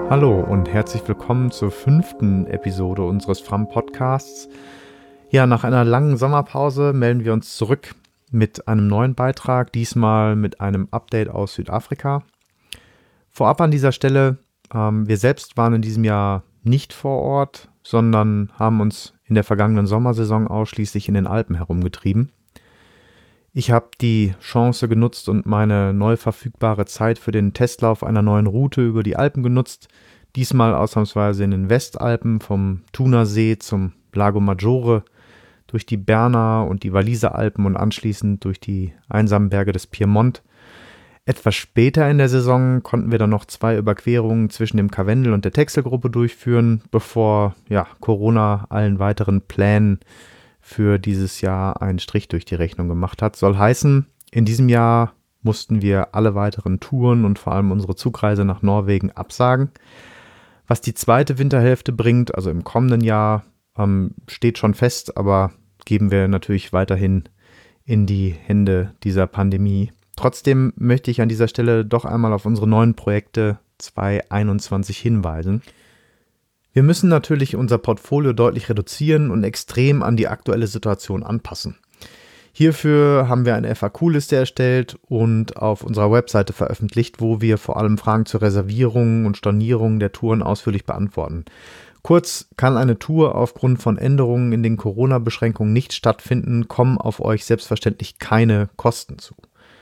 Hallo und herzlich willkommen zur 5. Episode unseres Fram-Podcasts. Ja, nach einer langen Sommerpause melden wir uns zurück mit einem neuen Beitrag, diesmal mit einem Update aus Südafrika. Vorab an dieser Stelle, wir selbst waren in diesem Jahr nicht vor Ort, sondern haben uns in der vergangenen Sommersaison ausschließlich in den Alpen herumgetrieben. Ich habe die Chance genutzt und meine neu verfügbare Zeit für den Testlauf einer neuen Route über die Alpen genutzt. Diesmal ausnahmsweise in den Westalpen vom Thunersee zum Lago Maggiore, durch die Berner und die Walliser Alpen und anschließend durch die einsamen Berge des Piemont. Etwas später in der Saison konnten wir dann noch 2 Überquerungen zwischen dem Karwendel und der Texelgruppe durchführen, bevor Corona allen weiteren Plänen für dieses Jahr einen Strich durch die Rechnung gemacht hat. Soll heißen, in diesem Jahr mussten wir alle weiteren Touren und vor allem unsere Zugreise nach Norwegen absagen. Was die zweite Winterhälfte bringt, also im kommenden Jahr, steht schon fest, aber geben wir natürlich weiterhin in die Hände dieser Pandemie. Trotzdem möchte ich an dieser Stelle doch einmal auf unsere neuen Projekte 2021 hinweisen. Wir müssen natürlich unser Portfolio deutlich reduzieren und extrem an die aktuelle Situation anpassen. Hierfür haben wir eine FAQ-Liste erstellt und auf unserer Webseite veröffentlicht, wo wir vor allem Fragen zur Reservierung und Stornierung der Touren ausführlich beantworten. Kurz, kann eine Tour aufgrund von Änderungen in den Corona-Beschränkungen nicht stattfinden, kommen auf euch selbstverständlich keine Kosten zu.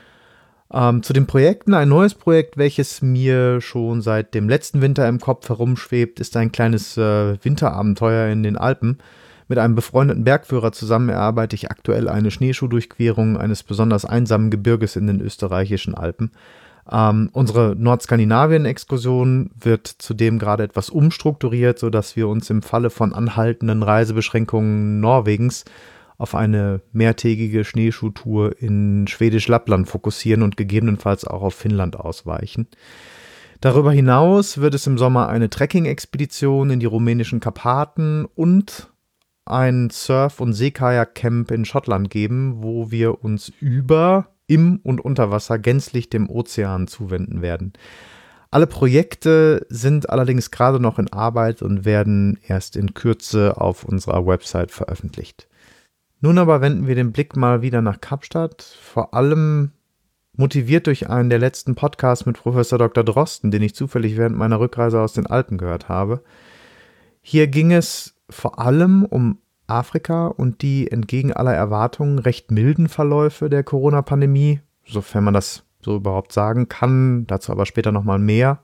Zu den Projekten, ein neues Projekt, welches mir schon seit dem letzten Winter im Kopf herumschwebt, ist ein kleines Winterabenteuer in den Alpen. Mit einem befreundeten Bergführer zusammen erarbeite ich aktuell eine Schneeschuhdurchquerung eines besonders einsamen Gebirges in den österreichischen Alpen. Unsere Nordskandinavien-Exkursion wird zudem gerade etwas umstrukturiert, sodass wir uns im Falle von anhaltenden Reisebeschränkungen Norwegens auf eine mehrtägige Schneeschuhtour in Schwedisch-Lappland fokussieren und gegebenenfalls auch auf Finnland ausweichen. Darüber hinaus wird es im Sommer eine Trekking-Expedition in die rumänischen Karpaten und ein Surf- und Seekajak-Camp in Schottland geben, wo wir uns im und unter Wasser gänzlich dem Ozean zuwenden werden. Alle Projekte sind allerdings gerade noch in Arbeit und werden erst in Kürze auf unserer Website veröffentlicht. Nun aber wenden wir den Blick mal wieder nach Kapstadt, vor allem motiviert durch einen der letzten Podcasts mit Professor Dr. Drosten, den ich zufällig während meiner Rückreise aus den Alpen gehört habe. Hier ging es vor allem um Afrika und die entgegen aller Erwartungen recht milden Verläufe der Corona-Pandemie, sofern man das so überhaupt sagen kann, dazu aber später nochmal mehr.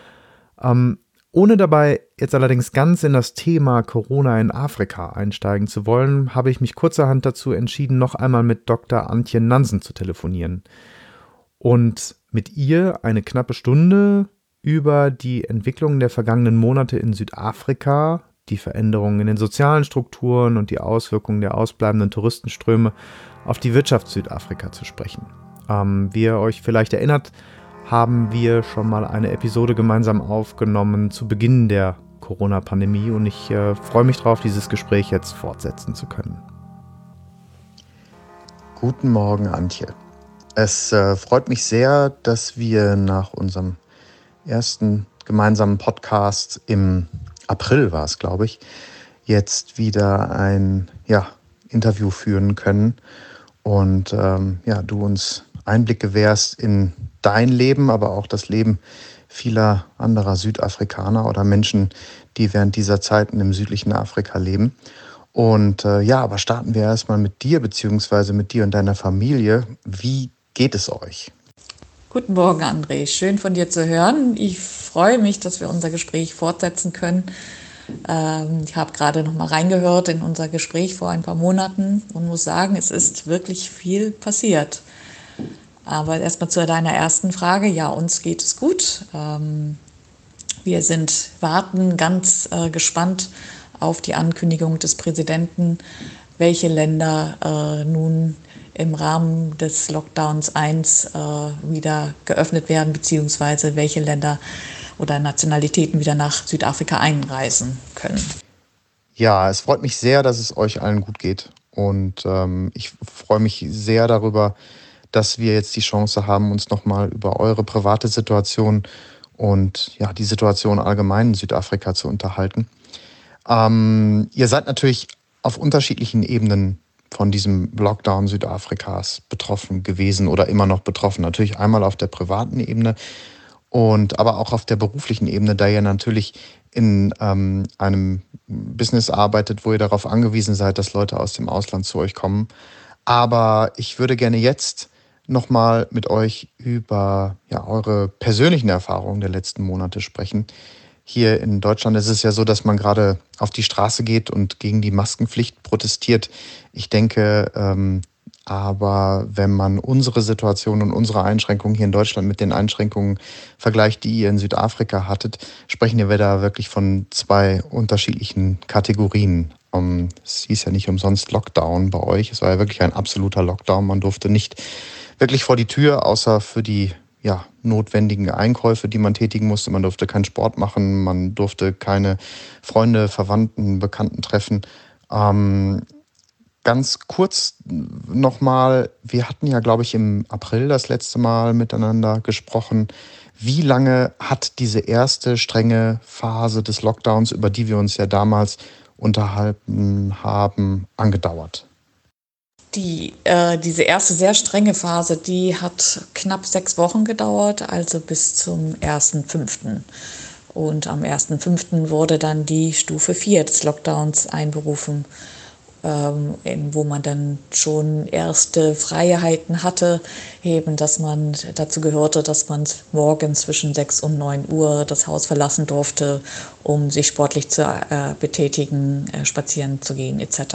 Ohne dabei jetzt allerdings ganz in das Thema Corona in Afrika einsteigen zu wollen, habe ich mich kurzerhand dazu entschieden, noch einmal mit Dr. Antje Nansen zu telefonieren und mit ihr eine knappe Stunde über die Entwicklungen der vergangenen Monate in Südafrika, die Veränderungen in den sozialen Strukturen und die Auswirkungen der ausbleibenden Touristenströme auf die Wirtschaft Südafrika zu sprechen. Wie ihr euch vielleicht erinnert, haben wir schon mal eine Episode gemeinsam aufgenommen zu Beginn der Corona-Pandemie und ich freue mich darauf, dieses Gespräch jetzt fortsetzen zu können. Guten Morgen, Antje. Es freut mich sehr, dass wir nach unserem ersten gemeinsamen Podcast im April war es, glaube ich, jetzt wieder ein Interview führen können und du uns Einblick gewährst in dein Leben, aber auch das Leben vieler anderer Südafrikaner oder Menschen, die während dieser Zeiten im südlichen Afrika leben. Und aber starten wir erstmal mit dir, beziehungsweise mit dir und deiner Familie. Wie geht es euch? Guten Morgen, André. Schön von dir zu hören. Ich freue mich, dass wir unser Gespräch fortsetzen können. Ich habe gerade noch mal reingehört in unser Gespräch vor ein paar Monaten und muss sagen, es ist wirklich viel passiert. Aber erstmal zu deiner ersten Frage. Ja, uns geht es gut. Wir warten ganz gespannt auf die Ankündigung des Präsidenten, welche Länder nun im Rahmen des Lockdowns 1 wieder geöffnet werden, beziehungsweise welche Länder oder Nationalitäten wieder nach Südafrika einreisen können. Ja, es freut mich sehr, dass es euch allen gut geht. Und ich freue mich sehr darüber, dass wir jetzt die Chance haben, uns nochmal über eure private Situation und ja, die Situation allgemein in Südafrika zu unterhalten. Ihr seid natürlich auf unterschiedlichen Ebenen von diesem Lockdown Südafrikas betroffen gewesen oder immer noch betroffen. Natürlich einmal auf der privaten Ebene und aber auch auf der beruflichen Ebene, da ihr natürlich in einem Business arbeitet, wo ihr darauf angewiesen seid, dass Leute aus dem Ausland zu euch kommen. Aber ich würde gerne jetzt nochmal mit euch über ja, eure persönlichen Erfahrungen der letzten Monate sprechen. Hier in Deutschland ist es ja so, dass man gerade auf die Straße geht und gegen die Maskenpflicht protestiert. Ich denke, aber wenn man unsere Situation und unsere Einschränkungen hier in Deutschland mit den Einschränkungen vergleicht, die ihr in Südafrika hattet, sprechen wir da wirklich von zwei unterschiedlichen Kategorien. Es hieß ja nicht umsonst Lockdown bei euch. Es war ja wirklich ein absoluter Lockdown. Man durfte nicht wirklich vor die Tür, außer für die ja, notwendigen Einkäufe, die man tätigen musste. Man durfte keinen Sport machen, man durfte keine Freunde, Verwandten, Bekannten treffen. Ganz kurz nochmal, wir hatten ja, glaube ich, im April das letzte Mal miteinander gesprochen. Wie lange hat diese erste strenge Phase des Lockdowns, über die wir uns ja damals unterhalten haben, angedauert? Diese erste sehr strenge Phase, die hat knapp 6 Wochen gedauert, also bis zum 1.5. Und am 1.5. wurde dann die Stufe 4 des Lockdowns einberufen, wo man dann schon erste Freiheiten hatte, eben, dass man dazu gehörte, dass man morgens zwischen 6 und 9 Uhr das Haus verlassen durfte, um sich sportlich zu betätigen, spazieren zu gehen etc.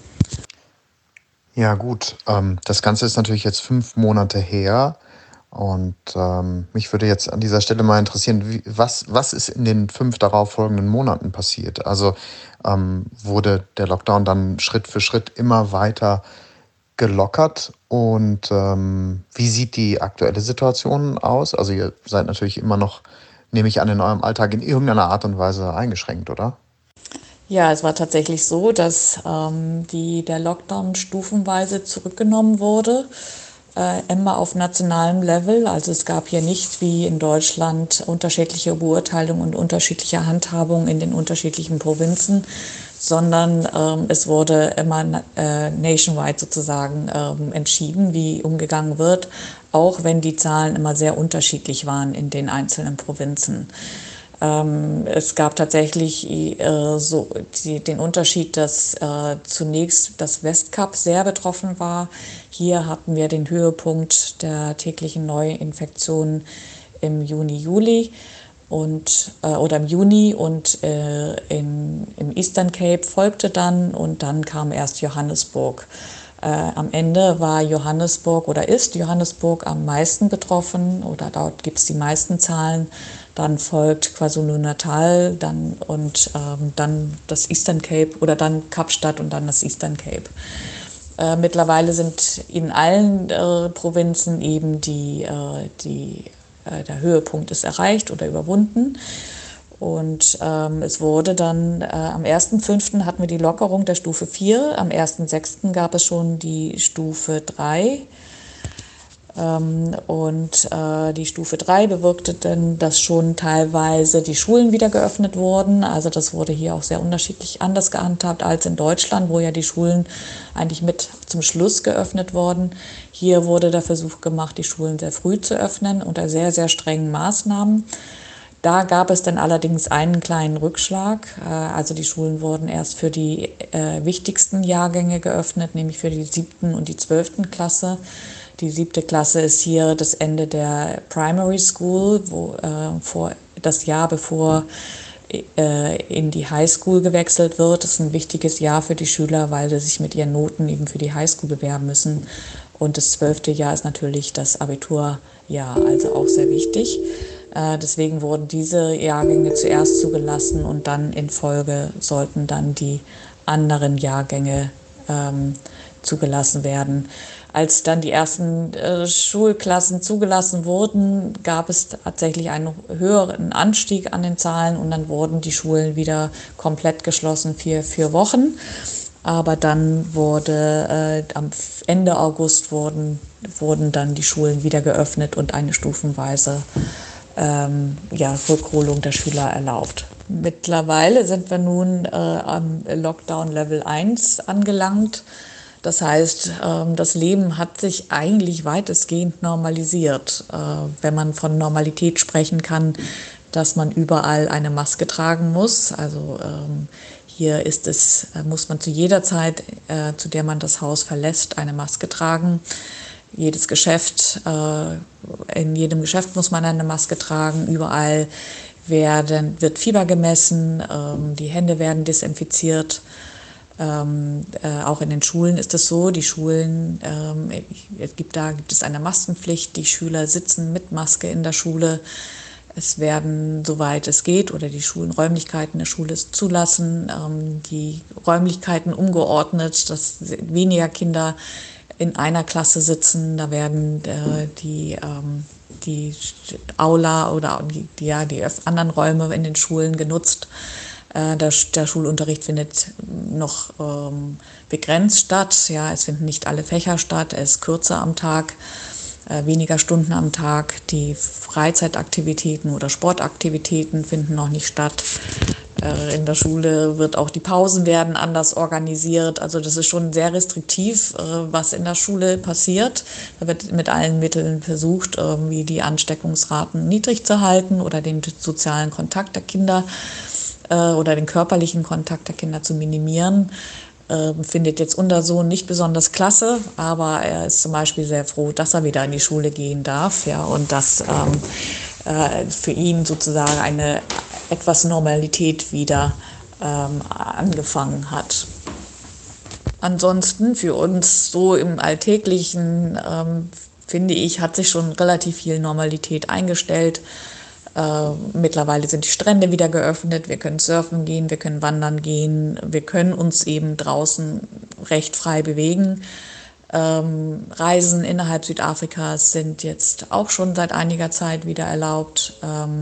Ja, gut. Das Ganze ist natürlich jetzt 5 Monate her. Und mich würde jetzt an dieser Stelle mal interessieren, was ist in den 5 darauffolgenden Monaten passiert? Also wurde der Lockdown dann Schritt für Schritt immer weiter gelockert? Und wie sieht die aktuelle Situation aus? Also ihr seid natürlich immer noch, nehme ich an, in eurem Alltag in irgendeiner Art und Weise eingeschränkt, oder? Ja, es war tatsächlich so, dass der Lockdown stufenweise zurückgenommen wurde, immer auf nationalem Level. Also es gab hier nicht wie in Deutschland unterschiedliche Beurteilungen und unterschiedliche Handhabungen in den unterschiedlichen Provinzen, sondern es wurde immer nationwide sozusagen entschieden, wie umgegangen wird, auch wenn die Zahlen immer sehr unterschiedlich waren in den einzelnen Provinzen. Es gab tatsächlich den Unterschied, dass zunächst das Westkap sehr betroffen war. Hier hatten wir den Höhepunkt der täglichen Neuinfektionen im Juni oder im Juni und im Eastern Cape folgte dann und dann kam erst Johannesburg. Am Ende war Johannesburg oder ist Johannesburg am meisten betroffen oder dort gibt es die meisten Zahlen. Dann folgt KwaZulu-Natal dann das Eastern Cape oder dann Kapstadt und dann das Eastern Cape. Mittlerweile sind in allen Provinzen eben der Höhepunkt ist erreicht oder überwunden. Und es wurde dann am 1.5. hatten wir die Lockerung der Stufe 4, am 1.6. gab es schon die Stufe 3. Die Stufe 3 bewirkte dann, dass schon teilweise die Schulen wieder geöffnet wurden. Also das wurde hier auch sehr unterschiedlich anders gehandhabt als in Deutschland, wo ja die Schulen eigentlich mit zum Schluss geöffnet wurden. Hier wurde der Versuch gemacht, die Schulen sehr früh zu öffnen unter sehr, sehr strengen Maßnahmen. Da gab es dann allerdings einen kleinen Rückschlag. Also die Schulen wurden erst für die wichtigsten Jahrgänge geöffnet, nämlich für die 7. und die 12. Klasse. Die 7. Klasse ist hier das Ende der Primary School, das Jahr bevor in die High School gewechselt wird. Das ist ein wichtiges Jahr für die Schüler, weil sie sich mit ihren Noten eben für die High School bewerben müssen. Und das 12. Jahr ist natürlich das Abiturjahr, also auch sehr wichtig. Deswegen wurden diese Jahrgänge zuerst zugelassen und dann in Folge sollten dann die anderen Jahrgänge zugelassen werden. Als dann die ersten Schulklassen zugelassen wurden, gab es tatsächlich einen höheren Anstieg an den Zahlen und dann wurden die Schulen wieder komplett geschlossen für 4 Wochen. Aber dann wurde am Ende August wurden dann die Schulen wieder geöffnet und eine stufenweise Rückholung der Schüler erlaubt. Mittlerweile sind wir nun am Lockdown Level 1 angelangt. Das heißt, das Leben hat sich eigentlich weitestgehend normalisiert, wenn man von Normalität sprechen kann, dass man überall eine Maske tragen muss. Also hier muss man zu jeder Zeit, zu der man das Haus verlässt, eine Maske tragen. Jedes Geschäft, in jedem Geschäft muss man eine Maske tragen. Überall wird Fieber gemessen, die Hände werden desinfiziert. Auch in den Schulen ist es so, die Schulen, gibt es eine Maskenpflicht, die Schüler sitzen mit Maske in der Schule. Es werden, soweit es geht, oder die Räumlichkeiten der Schule es zulassen, die Räumlichkeiten umgeordnet, dass weniger Kinder in einer Klasse sitzen. Da werden die Aula oder die anderen Räume in den Schulen genutzt. Der Schulunterricht findet noch begrenzt statt. Ja, es finden nicht alle Fächer statt. Er ist kürzer am Tag, weniger Stunden am Tag. Die Freizeitaktivitäten oder Sportaktivitäten finden noch nicht statt. In der Schule die Pausen werden anders organisiert. Also das ist schon sehr restriktiv, was in der Schule passiert. Da wird mit allen Mitteln versucht, irgendwie die Ansteckungsraten niedrig zu halten oder den sozialen Kontakt der Kinder oder den körperlichen Kontakt der Kinder zu minimieren. Findet jetzt unser Sohn nicht besonders klasse, aber er ist zum Beispiel sehr froh, dass er wieder in die Schule gehen darf, ja, und dass für ihn sozusagen eine etwas Normalität wieder angefangen hat. Ansonsten für uns so im Alltäglichen, finde ich, hat sich schon relativ viel Normalität eingestellt. Mittlerweile sind die Strände wieder geöffnet, wir können surfen gehen, wir können wandern gehen, wir können uns eben draußen recht frei bewegen. Reisen innerhalb Südafrikas sind jetzt auch schon seit einiger Zeit wieder erlaubt.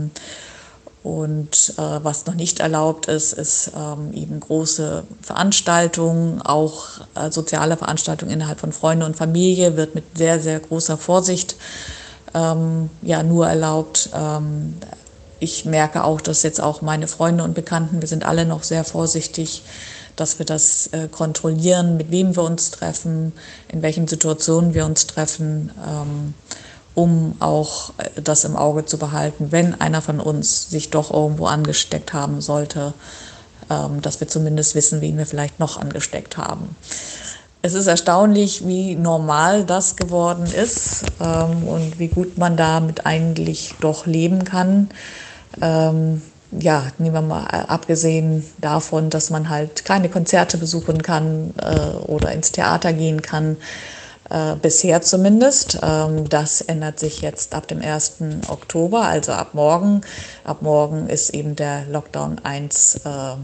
Und was noch nicht erlaubt ist eben große Veranstaltungen, auch soziale Veranstaltungen innerhalb von Freunde und Familie wird mit sehr, sehr großer Vorsicht nur erlaubt. Ich merke auch, dass jetzt auch meine Freunde und Bekannten, wir sind alle noch sehr vorsichtig, dass wir das kontrollieren, mit wem wir uns treffen, in welchen Situationen wir uns treffen, um auch das im Auge zu behalten, wenn einer von uns sich doch irgendwo angesteckt haben sollte, dass wir zumindest wissen, wen wir vielleicht noch angesteckt haben. Es ist erstaunlich, wie normal das geworden ist und wie gut man damit eigentlich doch leben kann. Nehmen wir mal abgesehen davon, dass man halt keine Konzerte besuchen kann oder ins Theater gehen kann, bisher zumindest. Das ändert sich jetzt ab dem 1. Oktober, also ab morgen. Ab morgen ist eben der Lockdown 1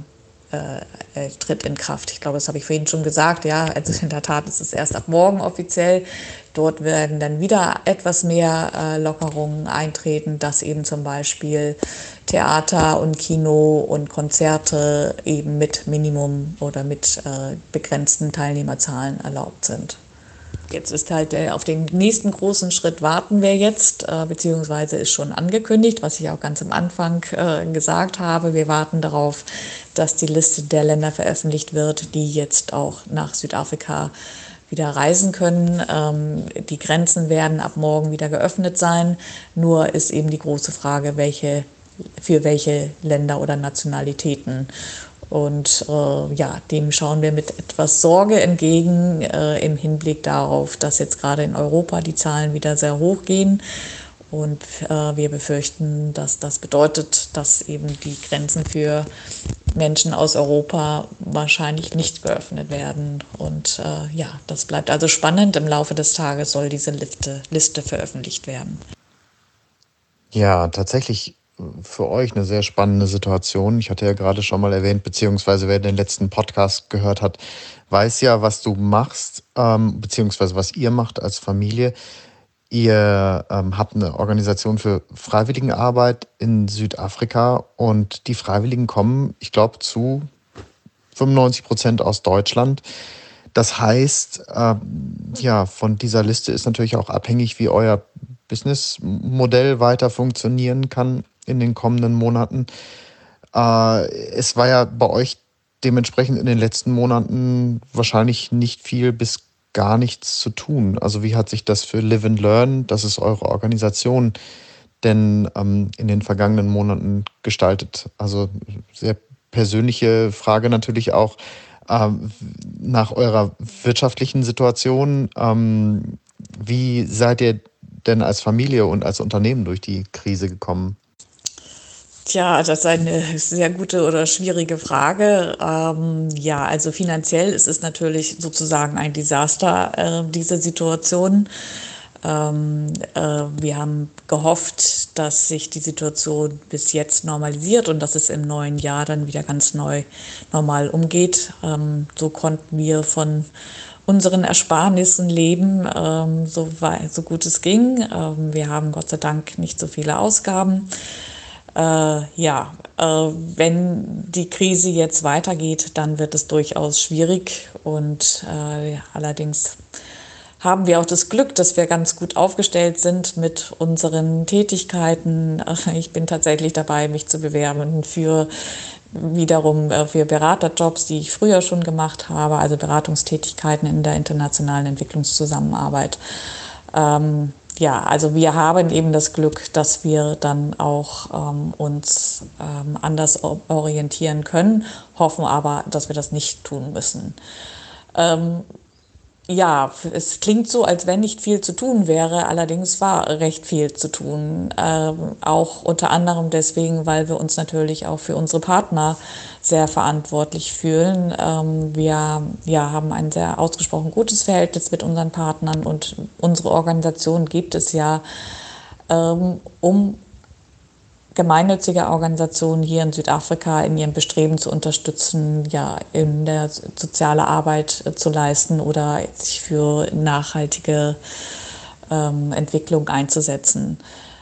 tritt in Kraft. Ich glaube, das habe ich vorhin schon gesagt. Ja, also in der Tat ist es erst ab morgen offiziell. Dort werden dann wieder etwas mehr Lockerungen eintreten, dass eben zum Beispiel Theater und Kino und Konzerte eben mit Minimum oder mit begrenzten Teilnehmerzahlen erlaubt sind. Jetzt ist halt auf den nächsten großen Schritt warten wir jetzt, beziehungsweise ist schon angekündigt, was ich auch ganz am Anfang gesagt habe. Wir warten darauf, dass die Liste der Länder veröffentlicht wird, die jetzt auch nach Südafrika wieder reisen können. Die Grenzen werden ab morgen wieder geöffnet sein. Nur ist eben die große Frage, für welche Länder oder Nationalitäten. Und dem schauen wir mit etwas Sorge entgegen im Hinblick darauf, dass jetzt gerade in Europa die Zahlen wieder sehr hoch gehen. Und wir befürchten, dass das bedeutet, dass eben die Grenzen für Menschen aus Europa wahrscheinlich nicht geöffnet werden. Und das bleibt also spannend. Im Laufe des Tages soll diese Liste veröffentlicht werden. Ja, tatsächlich für euch eine sehr spannende Situation. Ich hatte ja gerade schon mal erwähnt, beziehungsweise wer den letzten Podcast gehört hat, weiß ja, was du machst, beziehungsweise was ihr macht als Familie. Ihr habt eine Organisation für Freiwilligenarbeit in Südafrika und die Freiwilligen kommen, ich glaube, zu 95% aus Deutschland. Das heißt, von dieser Liste ist natürlich auch abhängig, wie euer Businessmodell weiter funktionieren kann in den kommenden Monaten. Es war ja bei euch dementsprechend in den letzten Monaten wahrscheinlich nicht viel bis gar nichts zu tun. Also wie hat sich das für Live and Learn, das ist eure Organisation, denn in den vergangenen Monaten gestaltet? Also sehr persönliche Frage natürlich auch nach eurer wirtschaftlichen Situation. Wie seid ihr denn als Familie und als Unternehmen durch die Krise gekommen? Tja, das ist eine sehr gute oder schwierige Frage. Ja, also finanziell ist es natürlich sozusagen ein Desaster, diese Situation. Wir haben gehofft, dass sich die Situation bis jetzt normalisiert und dass es im neuen Jahr dann wieder ganz normal umgeht. So konnten wir von unseren Ersparnissen leben, so gut es ging. Wir haben Gott sei Dank nicht so viele Ausgaben. Wenn die Krise jetzt weitergeht, dann wird es durchaus schwierig. Und allerdings haben wir auch das Glück, dass wir ganz gut aufgestellt sind mit unseren Tätigkeiten. Ich bin tatsächlich dabei, mich zu bewerben für Beraterjobs, die ich früher schon gemacht habe, also Beratungstätigkeiten in der internationalen Entwicklungszusammenarbeit. Also wir haben eben das Glück, dass wir dann auch uns anders orientieren können, hoffen aber, dass wir das nicht tun müssen. Es klingt so, als wenn nicht viel zu tun wäre, allerdings war recht viel zu tun. Auch unter anderem deswegen, weil wir uns natürlich auch für unsere Partner sehr verantwortlich fühlen. Wir haben ein sehr ausgesprochen gutes Verhältnis mit unseren Partnern und unsere Organisation gibt es ja, um gemeinnützige Organisationen hier in Südafrika in ihrem Bestreben zu unterstützen, in der soziale Arbeit zu leisten oder sich für nachhaltige Entwicklung einzusetzen.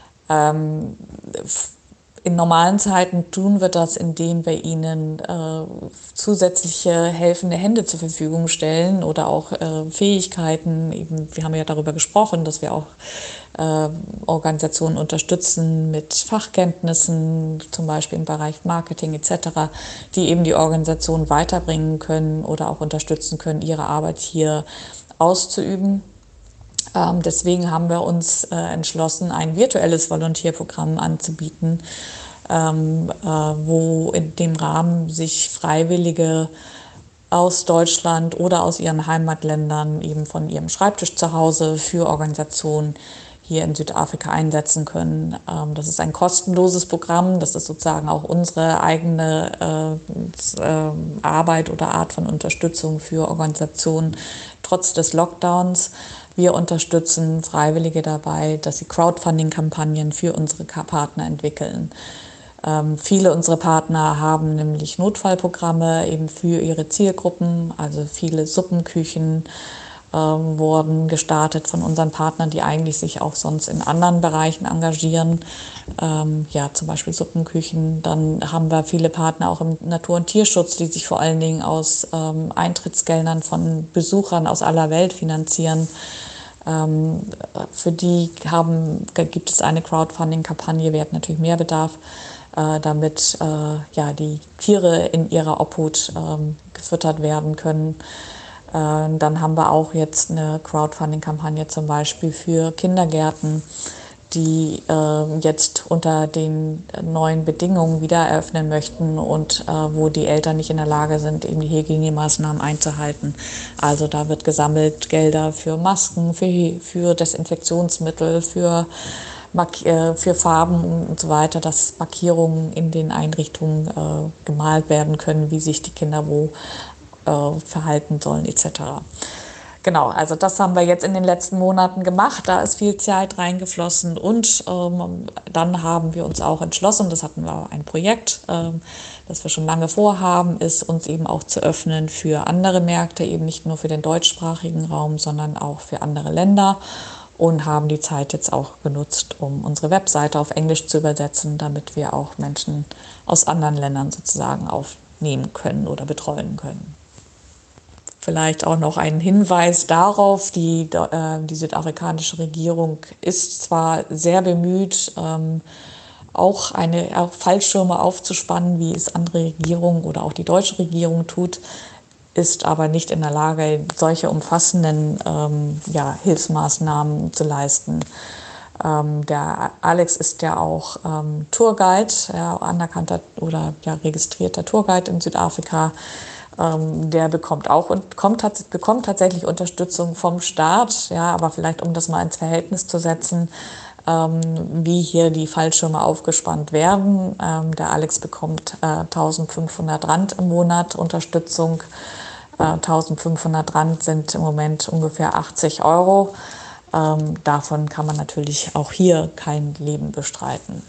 In normalen Zeiten tun wir das, indem wir ihnen zusätzliche helfende Hände zur Verfügung stellen oder auch Fähigkeiten. Wir haben ja darüber gesprochen, dass wir auch Organisationen unterstützen mit Fachkenntnissen, zum Beispiel im Bereich Marketing etc., die eben die Organisation weiterbringen können oder auch unterstützen können, ihre Arbeit hier auszuüben. Deswegen haben wir uns entschlossen, ein virtuelles Volontierprogramm anzubieten, wo in dem Rahmen sich Freiwillige aus Deutschland oder aus ihren Heimatländern eben von ihrem Schreibtisch zu Hause für Organisationen hier in Südafrika einsetzen können. Das ist ein kostenloses Programm, das ist sozusagen auch unsere eigene Arbeit oder Art von Unterstützung für Organisationen trotz des Lockdowns. Wir unterstützen Freiwillige dabei, dass sie Crowdfunding-Kampagnen für unsere Partner entwickeln. Viele unserer Partner haben nämlich Notfallprogramme eben für ihre Zielgruppen, also viele Suppenküchen wurden gestartet von unseren Partnern, die eigentlich sich auch sonst in anderen Bereichen engagieren. Zum Beispiel Suppenküchen. Dann haben wir viele Partner auch im Natur- und Tierschutz, die sich vor allen Dingen aus Eintrittsgeldern von Besuchern aus aller Welt finanzieren. Für die gibt es eine Crowdfunding-Kampagne, wir hatten natürlich mehr Bedarf, damit die Tiere in ihrer Obhut gefüttert werden können. Dann haben wir auch jetzt eine Crowdfunding-Kampagne zum Beispiel für Kindergärten, die jetzt unter den neuen Bedingungen wieder eröffnen möchten und wo die Eltern nicht in der Lage sind, eben die Hygienemaßnahmen einzuhalten. Also da wird gesammelt Gelder für Masken, für Desinfektionsmittel, für Farben und so weiter, dass Markierungen in den Einrichtungen gemalt werden können, wie sich die Kinder wo verhalten sollen etc. Genau, also das haben wir jetzt in den letzten Monaten gemacht, da ist viel Zeit reingeflossen und dann haben wir uns auch entschlossen, das hatten wir ein Projekt, das wir schon lange vorhaben, ist uns eben auch zu öffnen für andere Märkte, eben nicht nur für den deutschsprachigen Raum, sondern auch für andere Länder und haben die Zeit jetzt auch genutzt, um unsere Webseite auf Englisch zu übersetzen, damit wir auch Menschen aus anderen Ländern sozusagen aufnehmen können oder betreuen können. Vielleicht auch noch ein Hinweis darauf, die südafrikanische Regierung ist zwar sehr bemüht, auch Fallschirme aufzuspannen, wie es andere Regierungen oder auch die deutsche Regierung tut, ist aber nicht in der Lage, solche umfassenden Hilfsmaßnahmen zu leisten. Der Alex ist ja auch Tourguide, anerkannter oder registrierter Tourguide in Südafrika. Der bekommt tatsächlich Unterstützung vom Staat, aber vielleicht um das mal ins Verhältnis zu setzen, wie hier die Fallschirme aufgespannt werden. Der Alex bekommt 1.500 Rand im Monat Unterstützung. 1.500 Rand sind im Moment ungefähr 80 Euro. Davon kann man natürlich auch hier kein Leben bestreiten.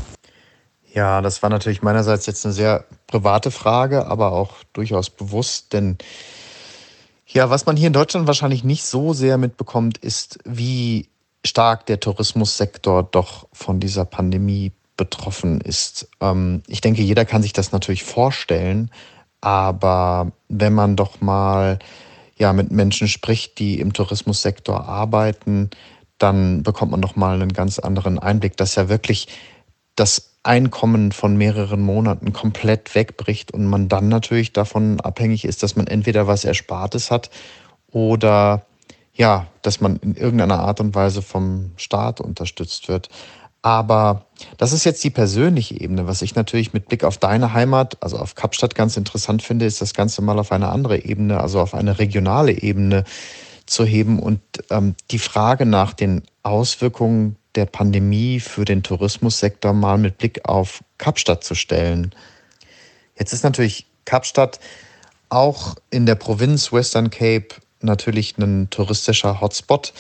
Ja, das war natürlich meinerseits jetzt eine sehr private Frage, aber auch durchaus bewusst, denn ja, was man hier in Deutschland wahrscheinlich nicht so sehr mitbekommt, ist, wie stark der Tourismussektor doch von dieser Pandemie betroffen ist. Ich denke, jeder kann sich das natürlich vorstellen, aber wenn man doch mal mit Menschen spricht, die im Tourismussektor arbeiten, dann bekommt man doch mal einen ganz anderen Einblick, dass ja wirklich das Einkommen von mehreren Monaten komplett wegbricht und man dann natürlich davon abhängig ist, dass man entweder was Erspartes hat oder dass man in irgendeiner Art und Weise vom Staat unterstützt wird. Aber das ist jetzt die persönliche Ebene. Was ich natürlich mit Blick auf deine Heimat, also auf Kapstadt, ganz interessant finde, ist das Ganze mal auf eine andere Ebene, also auf eine regionale Ebene zu heben und die Frage nach den Auswirkungen der Pandemie für den Tourismussektor mal mit Blick auf Kapstadt zu stellen. Jetzt ist natürlich Kapstadt auch in der Provinz Western Cape natürlich ein touristischer Hotspot.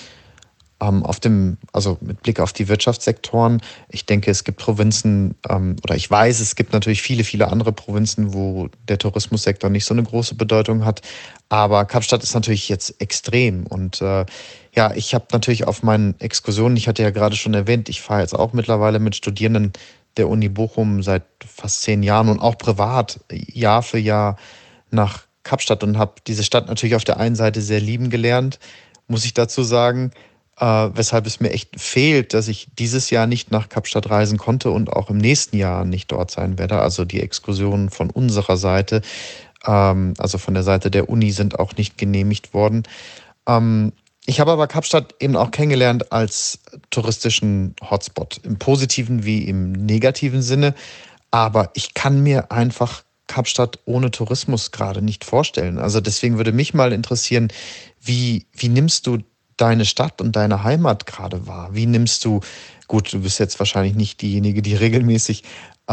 Also mit Blick auf die Wirtschaftssektoren. Ich denke, es gibt Provinzen, oder ich weiß, es gibt natürlich viele, viele andere Provinzen, wo der Tourismussektor nicht so eine große Bedeutung hat. Aber Kapstadt ist natürlich jetzt extrem. Und ich habe natürlich auf meinen Exkursionen, ich hatte ja gerade schon erwähnt, ich fahre jetzt auch mittlerweile mit Studierenden der Uni Bochum seit fast 10 Jahren und auch privat Jahr für Jahr nach Kapstadt und habe diese Stadt natürlich auf der einen Seite sehr lieben gelernt, muss ich dazu sagen. Weshalb es mir echt fehlt, dass ich dieses Jahr nicht nach Kapstadt reisen konnte und auch im nächsten Jahr nicht dort sein werde. Also die Exkursionen von unserer Seite, also von der Seite der Uni, sind auch nicht genehmigt worden. Ich habe aber Kapstadt eben auch kennengelernt als touristischen Hotspot, im positiven wie im negativen Sinne. Aber ich kann mir einfach Kapstadt ohne Tourismus gerade nicht vorstellen. Also deswegen würde mich mal interessieren, wie nimmst du deine Stadt und deine Heimat gerade wahr? Wie nimmst du, gut, du bist jetzt wahrscheinlich nicht diejenige, die regelmäßig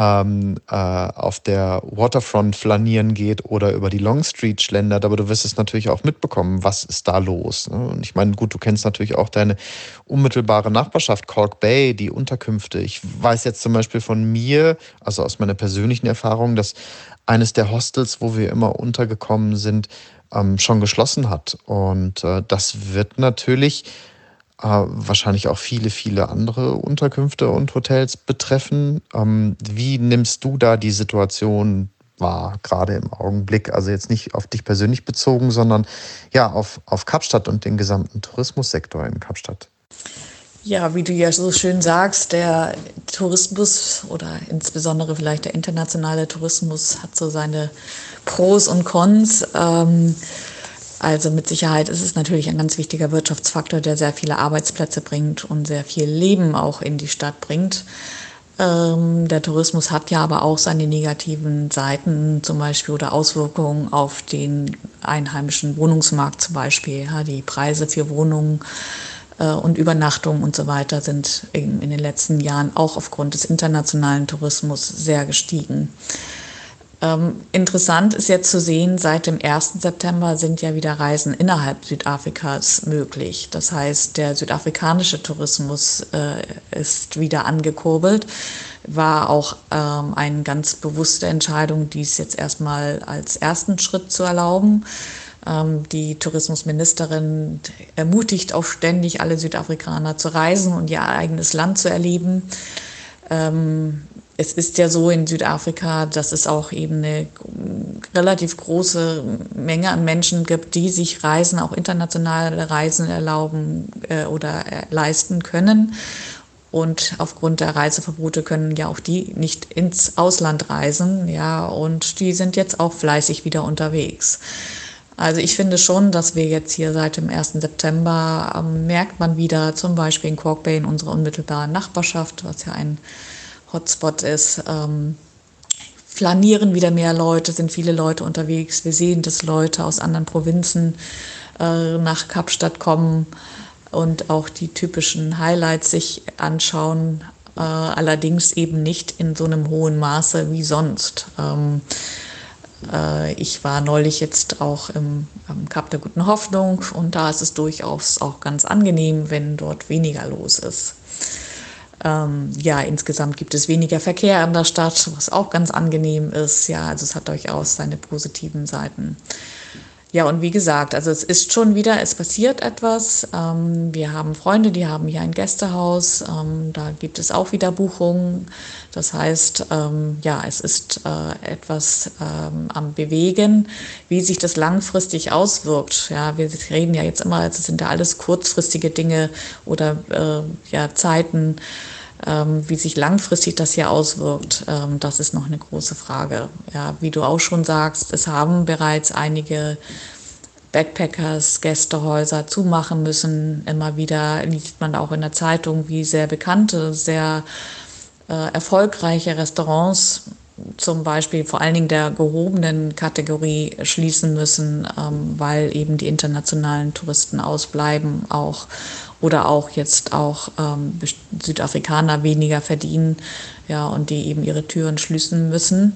auf der Waterfront flanieren geht oder über die Long Street schlendert, aber du wirst es natürlich auch mitbekommen, was ist da los. Ne? Und ich meine, gut, du kennst natürlich auch deine unmittelbare Nachbarschaft, Cork Bay, die Unterkünfte. Ich weiß jetzt zum Beispiel von mir, also aus meiner persönlichen Erfahrung, dass eines der Hostels, wo wir immer untergekommen sind, schon geschlossen hat. Und das wird natürlich wahrscheinlich auch viele, viele andere Unterkünfte und Hotels betreffen. Wie nimmst du da die Situation wahr, gerade im Augenblick? Also jetzt nicht auf dich persönlich bezogen, sondern auf Kapstadt und den gesamten Tourismussektor in Kapstadt. Ja, wie du ja so schön sagst, der Tourismus oder insbesondere vielleicht der internationale Tourismus hat so seine Pros und Cons. Also mit Sicherheit ist es natürlich ein ganz wichtiger Wirtschaftsfaktor, der sehr viele Arbeitsplätze bringt und sehr viel Leben auch in die Stadt bringt. Der Tourismus hat ja aber auch seine negativen Seiten zum Beispiel oder Auswirkungen auf den einheimischen Wohnungsmarkt zum Beispiel. Ja, die Preise für Wohnungen und Übernachtungen und so weiter sind in den letzten Jahren auch aufgrund des internationalen Tourismus sehr gestiegen. Interessant ist jetzt zu sehen, seit dem 1. September sind ja wieder Reisen innerhalb Südafrikas möglich. Das heißt, der südafrikanische Tourismus ist wieder angekurbelt. War auch eine ganz bewusste Entscheidung, dies jetzt erstmal als ersten Schritt zu erlauben. Die Tourismusministerin ermutigt auch ständig alle Südafrikaner zu reisen und ihr eigenes Land zu erleben. Es ist ja so in Südafrika, dass es auch eben eine relativ große Menge an Menschen gibt, die sich Reisen, auch internationale Reisen erlauben oder leisten können. Und aufgrund der Reiseverbote können ja auch die nicht ins Ausland reisen, ja, und die sind jetzt auch fleißig wieder unterwegs. Also ich finde schon, dass wir jetzt hier seit dem 1. September merkt man wieder, zum Beispiel in Cork Bay in unserer unmittelbaren Nachbarschaft, was ja ein Hotspot ist, flanieren wieder mehr Leute, sind viele Leute unterwegs. Wir sehen, dass Leute aus anderen Provinzen nach Kapstadt kommen und auch die typischen Highlights sich anschauen, allerdings eben nicht in so einem hohen Maße wie sonst. Ich war neulich jetzt auch am Kap der Guten Hoffnung und da ist es durchaus auch ganz angenehm, wenn dort weniger los ist. Ja, insgesamt gibt es weniger Verkehr in der Stadt, was auch ganz angenehm ist. Ja, also es hat durchaus seine positiven Seiten. Ja, und wie gesagt, also es ist schon wieder, es passiert etwas. Wir haben Freunde, die haben hier ein Gästehaus. Da gibt es auch wieder Buchungen. Das heißt, ja, es ist etwas am Bewegen, wie sich das langfristig auswirkt. Ja, wir reden ja jetzt immer, es sind ja alles kurzfristige Dinge oder ja, Zeiten. Wie sich langfristig das hier auswirkt, das ist noch eine große Frage. Ja, wie du auch schon sagst, es haben bereits einige Backpackers, Gästehäuser zumachen müssen. Immer wieder liest man auch in der Zeitung, wie sehr bekannte, sehr erfolgreiche Restaurants, zum Beispiel vor allen Dingen der gehobenen Kategorie, schließen müssen, weil eben die internationalen Touristen ausbleiben auch. Oder auch jetzt auch Südafrikaner weniger verdienen, ja, und die eben ihre Türen schließen müssen.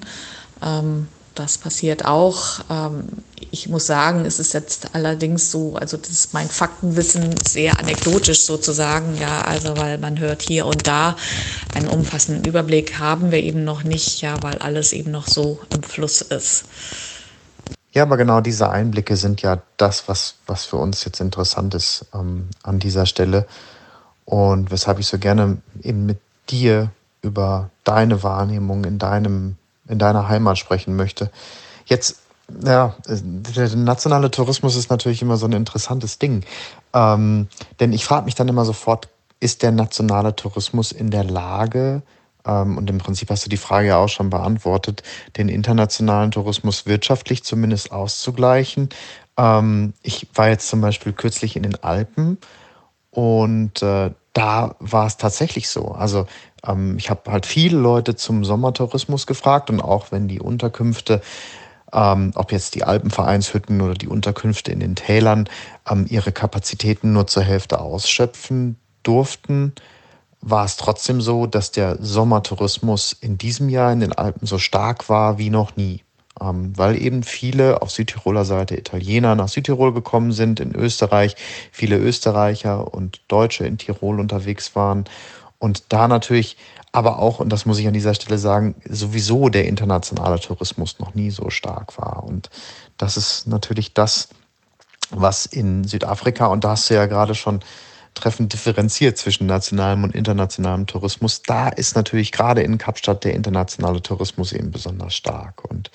Das passiert auch. Ich muss sagen, es ist jetzt allerdings so, also das ist mein Faktenwissen sehr anekdotisch sozusagen, ja, also weil man hört hier und da, einen umfassenden Überblick haben wir eben noch nicht, ja, weil alles eben noch so im Fluss ist. Ja, aber genau diese Einblicke sind ja das, was für uns jetzt interessant ist an dieser Stelle und weshalb ich so gerne eben mit dir über deine Wahrnehmung in deiner Heimat sprechen möchte. Jetzt, ja, der nationale Tourismus ist natürlich immer so ein interessantes Ding, denn ich frage mich dann immer sofort, ist der nationale Tourismus in der Lage, und im Prinzip hast du die Frage ja auch schon beantwortet, den internationalen Tourismus wirtschaftlich zumindest auszugleichen. Ich war jetzt zum Beispiel kürzlich in den Alpen und da war es tatsächlich so. Also ich habe halt viele Leute zum Sommertourismus gefragt und auch wenn die Unterkünfte, ob jetzt die Alpenvereinshütten oder die Unterkünfte in den Tälern, ihre Kapazitäten nur zur Hälfte ausschöpfen durften, war es trotzdem so, dass der Sommertourismus in diesem Jahr in den Alpen so stark war wie noch nie. Weil eben viele auf Südtiroler Seite Italiener nach Südtirol gekommen sind, in Österreich, viele Österreicher und Deutsche in Tirol unterwegs waren. Und da natürlich aber auch, und das muss ich an dieser Stelle sagen, sowieso der internationale Tourismus noch nie so stark war. Und das ist natürlich das, was in Südafrika, und da hast du ja gerade schon treffend differenziert zwischen nationalem und internationalem Tourismus. Da ist natürlich gerade in Kapstadt der internationale Tourismus eben besonders stark. Und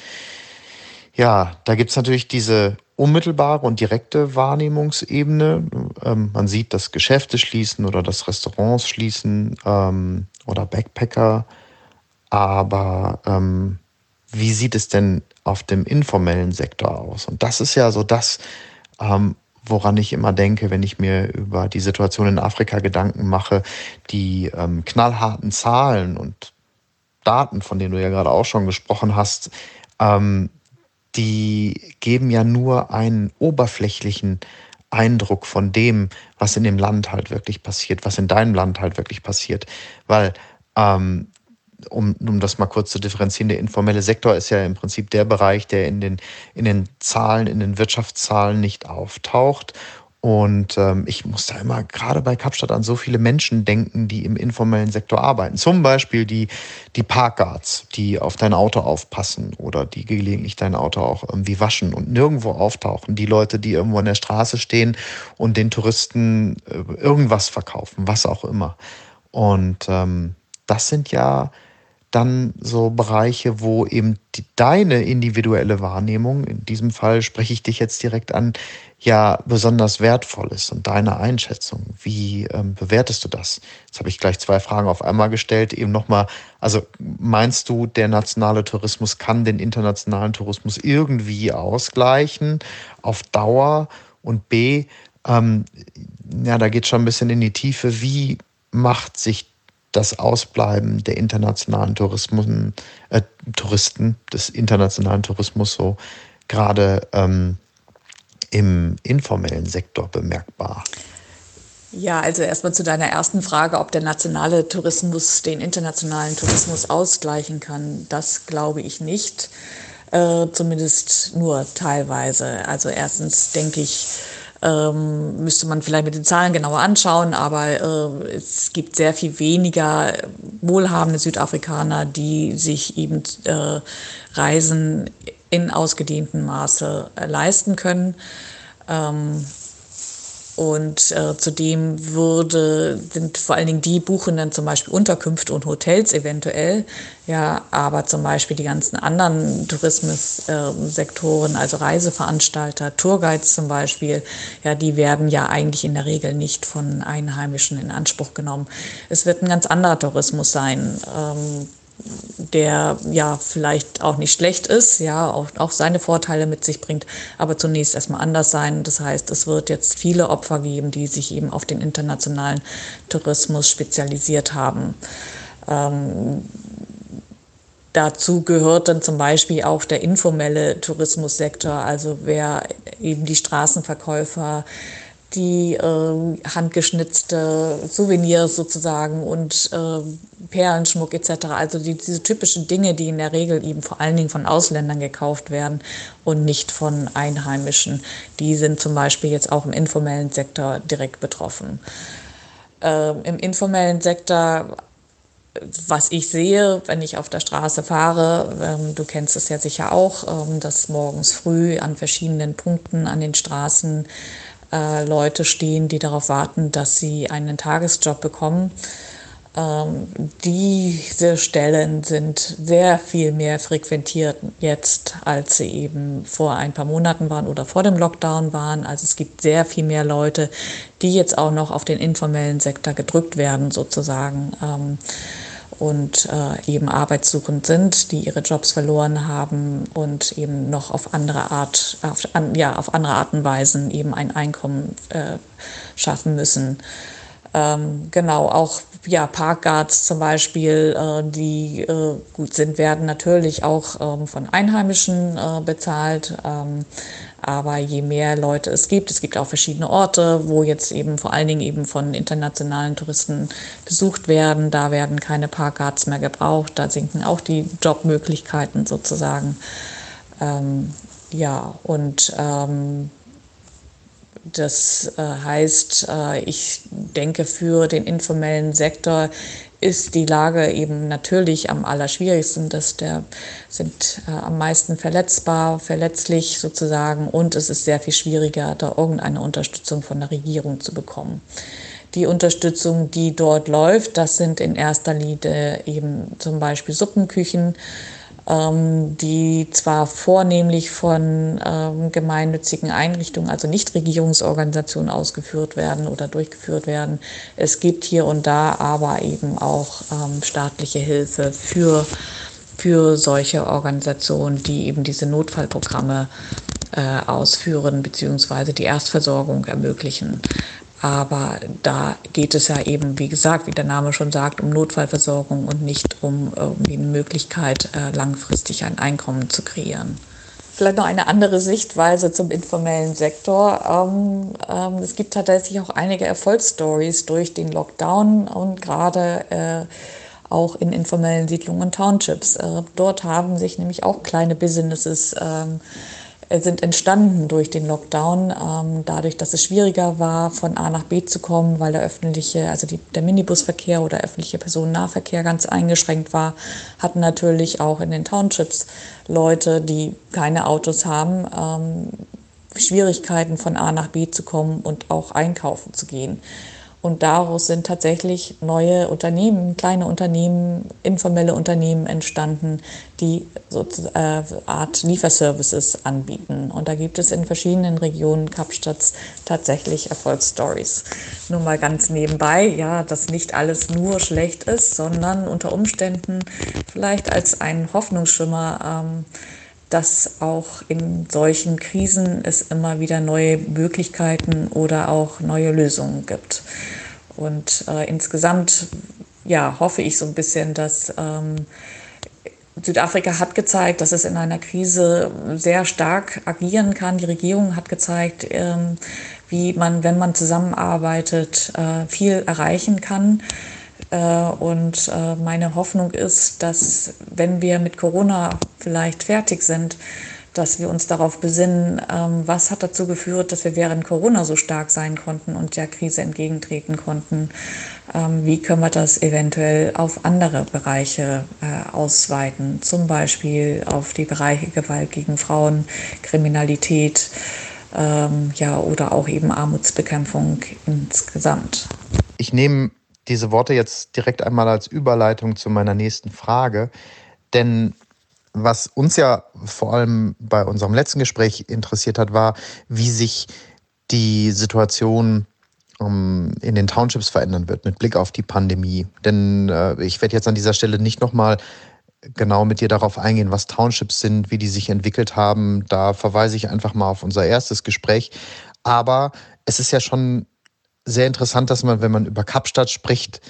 ja, da gibt es natürlich diese unmittelbare und direkte Wahrnehmungsebene. Man sieht, dass Geschäfte schließen oder dass Restaurants schließen oder Backpacker. Aber wie sieht es denn auf dem informellen Sektor aus? Und das ist ja so das, woran ich immer denke, wenn ich mir über die Situation in Afrika Gedanken mache, die knallharten Zahlen und Daten, von denen du ja gerade auch schon gesprochen hast, die geben ja nur einen oberflächlichen Eindruck von dem, was in dem Land halt wirklich passiert, was in deinem Land halt wirklich passiert. Weil, um das mal kurz zu differenzieren, der informelle Sektor ist ja im Prinzip der Bereich, der in den Zahlen, in den Wirtschaftszahlen nicht auftaucht. Und ich muss da immer gerade bei Kapstadt an so viele Menschen denken, die im informellen Sektor arbeiten. Zum Beispiel die Parkguards, die auf dein Auto aufpassen oder die gelegentlich dein Auto auch irgendwie waschen und nirgendwo auftauchen. Die Leute, die irgendwo an der Straße stehen und den Touristen irgendwas verkaufen, was auch immer. Und das sind ja dann so Bereiche, wo eben deine individuelle Wahrnehmung, in diesem Fall spreche ich dich jetzt direkt an, ja besonders wertvoll ist und deine Einschätzung. Wie bewertest du das? Jetzt habe ich gleich 2 Fragen auf einmal gestellt. Eben nochmal, also meinst du, der nationale Tourismus kann den internationalen Tourismus irgendwie ausgleichen auf Dauer? Und B, ja, da geht schon ein bisschen in die Tiefe. Wie macht sich das Ausbleiben der internationalen Touristen, des internationalen Tourismus so gerade im informellen Sektor bemerkbar? Ja, also erstmal zu deiner ersten Frage, ob der nationale Tourismus den internationalen Tourismus ausgleichen kann. Das glaube ich nicht, zumindest nur teilweise. Also erstens denke ich, müsste man vielleicht mit den Zahlen genauer anschauen, aber es gibt sehr viel weniger wohlhabende Südafrikaner, die sich eben Reisen in ausgedehntem Maße leisten können. Und zudem sind vor allen Dingen die buchen dann zum Beispiel Unterkünfte und Hotels eventuell, ja, aber zum Beispiel die ganzen anderen Tourismussektoren, also Reiseveranstalter, Tourguides zum Beispiel, ja, die werden ja eigentlich in der Regel nicht von Einheimischen in Anspruch genommen. Es wird ein ganz anderer Tourismus sein, der ja vielleicht auch nicht schlecht ist, ja, auch seine Vorteile mit sich bringt, aber zunächst erstmal anders sein. Das heißt, es wird jetzt viele Opfer geben, die sich eben auf den internationalen Tourismus spezialisiert haben. Dazu gehört dann zum Beispiel auch der informelle Tourismussektor, also wer eben die Straßenverkäufer, die handgeschnitzte Souvenirs sozusagen und Perlenschmuck etc., also diese typischen Dinge, die in der Regel eben vor allen Dingen von Ausländern gekauft werden und nicht von Einheimischen, die sind zum Beispiel jetzt auch im informellen Sektor direkt betroffen. Im informellen Sektor, was ich sehe, wenn ich auf der Straße fahre, du kennst es ja sicher auch, dass morgens früh an verschiedenen Punkten an den Straßen Leute stehen, die darauf warten, dass sie einen Tagesjob bekommen. Diese Stellen sind sehr viel mehr frequentiert jetzt, als sie eben vor ein paar Monaten waren oder vor dem Lockdown waren. Also es gibt sehr viel mehr Leute, die jetzt auch noch auf den informellen Sektor gedrückt werden sozusagen. Und eben arbeitssuchend sind, die ihre Jobs verloren haben und eben noch auf andere Art und Weisen eben ein Einkommen schaffen müssen. Genau, auch ja, Parkguards zum Beispiel, die gut sind, werden natürlich auch von Einheimischen bezahlt. Aber je mehr Leute es gibt auch verschiedene Orte, wo jetzt eben vor allen Dingen eben von internationalen Touristen besucht werden. Da werden keine Parkguards mehr gebraucht. Da sinken auch die Jobmöglichkeiten sozusagen. Das heißt, ich denke, für den informellen Sektor ist die Lage eben natürlich am allerschwierigsten, sind am meisten verletzlich sozusagen, und es ist sehr viel schwieriger, da irgendeine Unterstützung von der Regierung zu bekommen. Die Unterstützung, die dort läuft, das sind in erster Linie eben zum Beispiel Suppenküchen, die zwar vornehmlich von gemeinnützigen Einrichtungen, also Nichtregierungsorganisationen ausgeführt werden oder durchgeführt werden. Es gibt hier und da aber eben auch staatliche Hilfe für solche Organisationen, die eben diese Notfallprogramme ausführen bzw. die Erstversorgung ermöglichen. Aber da geht es ja eben, wie gesagt, wie der Name schon sagt, um Notfallversorgung und nicht um irgendwie eine Möglichkeit, langfristig ein Einkommen zu kreieren. Vielleicht noch eine andere Sichtweise zum informellen Sektor. Es gibt tatsächlich auch einige Erfolgsstories durch den Lockdown und gerade auch in informellen Siedlungen und Townships. Dort haben sich nämlich auch kleine Businesses sind entstanden durch den Lockdown, dadurch, dass es schwieriger war, von A nach B zu kommen, weil der Minibusverkehr oder öffentliche Personennahverkehr ganz eingeschränkt war, hatten natürlich auch in den Townships Leute, die keine Autos haben, Schwierigkeiten, von A nach B zu kommen und auch einkaufen zu gehen. Und daraus sind tatsächlich neue Unternehmen, kleine Unternehmen, informelle Unternehmen entstanden, die so Art Lieferservices anbieten. Und da gibt es in verschiedenen Regionen Kapstadts tatsächlich Erfolgsstories. Nur mal ganz nebenbei, ja, dass nicht alles nur schlecht ist, sondern unter Umständen vielleicht als ein Hoffnungsschimmer, dass auch in solchen Krisen es immer wieder neue Möglichkeiten oder auch neue Lösungen gibt. Und insgesamt hoffe ich so ein bisschen, dass Südafrika hat gezeigt, dass es in einer Krise sehr stark agieren kann. Die Regierung hat gezeigt, wie man, wenn man zusammenarbeitet, viel erreichen kann. Und meine Hoffnung ist, dass, wenn wir mit Corona vielleicht fertig sind, dass wir uns darauf besinnen, was hat dazu geführt, dass wir während Corona so stark sein konnten und der Krise entgegentreten konnten. Wie können wir das eventuell auf andere Bereiche ausweiten, zum Beispiel auf die Bereiche Gewalt gegen Frauen, Kriminalität, oder auch eben Armutsbekämpfung insgesamt. Ich nehme diese Worte jetzt direkt einmal als Überleitung zu meiner nächsten Frage, denn was uns ja vor allem bei unserem letzten Gespräch interessiert hat, war, wie sich die Situation in den Townships verändern wird mit Blick auf die Pandemie. Denn ich werde jetzt an dieser Stelle nicht nochmal genau mit dir darauf eingehen, was Townships sind, wie die sich entwickelt haben. Da verweise ich einfach mal auf unser erstes Gespräch. Aber es ist ja schon sehr interessant, dass man, wenn man über Kapstadt spricht,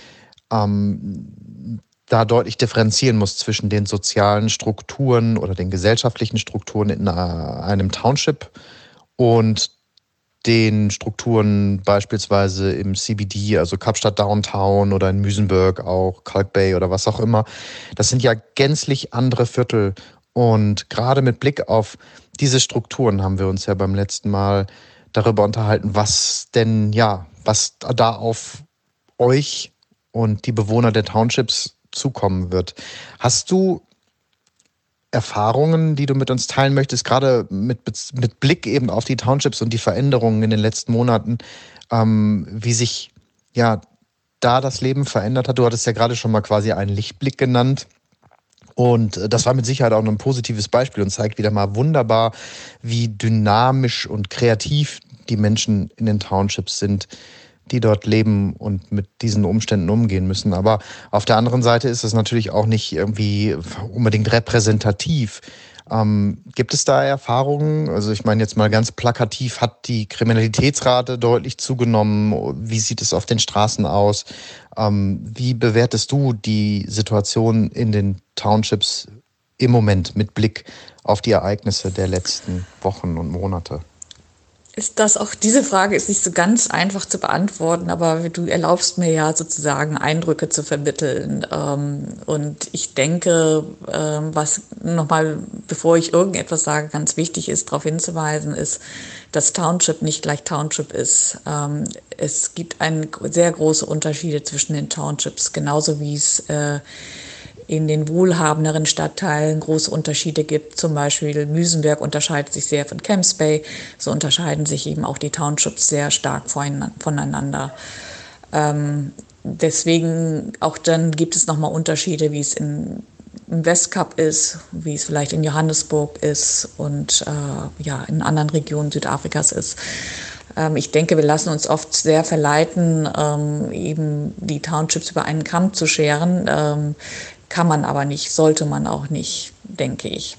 da deutlich differenzieren muss zwischen den sozialen Strukturen oder den gesellschaftlichen Strukturen in einem Township und den Strukturen beispielsweise im CBD, also Kapstadt Downtown oder in Muizenberg auch, Kalk Bay oder was auch immer. Das sind ja gänzlich andere Viertel. Und gerade mit Blick auf diese Strukturen haben wir uns ja beim letzten Mal darüber unterhalten, was da auf euch und die Bewohner der Townships zukommen wird. Hast du Erfahrungen, die du mit uns teilen möchtest, gerade mit Blick eben auf die Townships und die Veränderungen in den letzten Monaten, wie sich da das Leben verändert hat? Du hattest ja gerade schon mal quasi einen Lichtblick genannt. Und das war mit Sicherheit auch ein positives Beispiel und zeigt wieder mal wunderbar, wie dynamisch und kreativ die Menschen in den Townships sind, die dort leben und mit diesen Umständen umgehen müssen. Aber auf der anderen Seite ist es natürlich auch nicht irgendwie unbedingt repräsentativ. Gibt es da Erfahrungen? Also ich meine jetzt mal ganz plakativ, hat die Kriminalitätsrate deutlich zugenommen? Wie sieht es auf den Straßen aus? Wie bewertest du die Situation in den Townships im Moment mit Blick auf die Ereignisse der letzten Wochen und Monate? Diese Frage ist nicht so ganz einfach zu beantworten, aber du erlaubst mir ja sozusagen Eindrücke zu vermitteln. Und ich denke, was nochmal, bevor ich irgendetwas sage, ganz wichtig ist, darauf hinzuweisen, ist, dass Township nicht gleich Township ist. Es gibt sehr große Unterschiede zwischen den Townships, genauso wie es in den wohlhabenderen Stadtteilen große Unterschiede gibt. Zum Beispiel Muizenberg unterscheidet sich sehr von Camps Bay. So unterscheiden sich eben auch die Townships sehr stark voneinander. Deswegen auch dann gibt es nochmal Unterschiede, wie es im Westkap ist, wie es vielleicht in Johannesburg ist und in anderen Regionen Südafrikas ist. Ich denke, wir lassen uns oft sehr verleiten, eben die Townships über einen Kamm zu scheren. Kann man aber nicht, sollte man auch nicht, denke ich.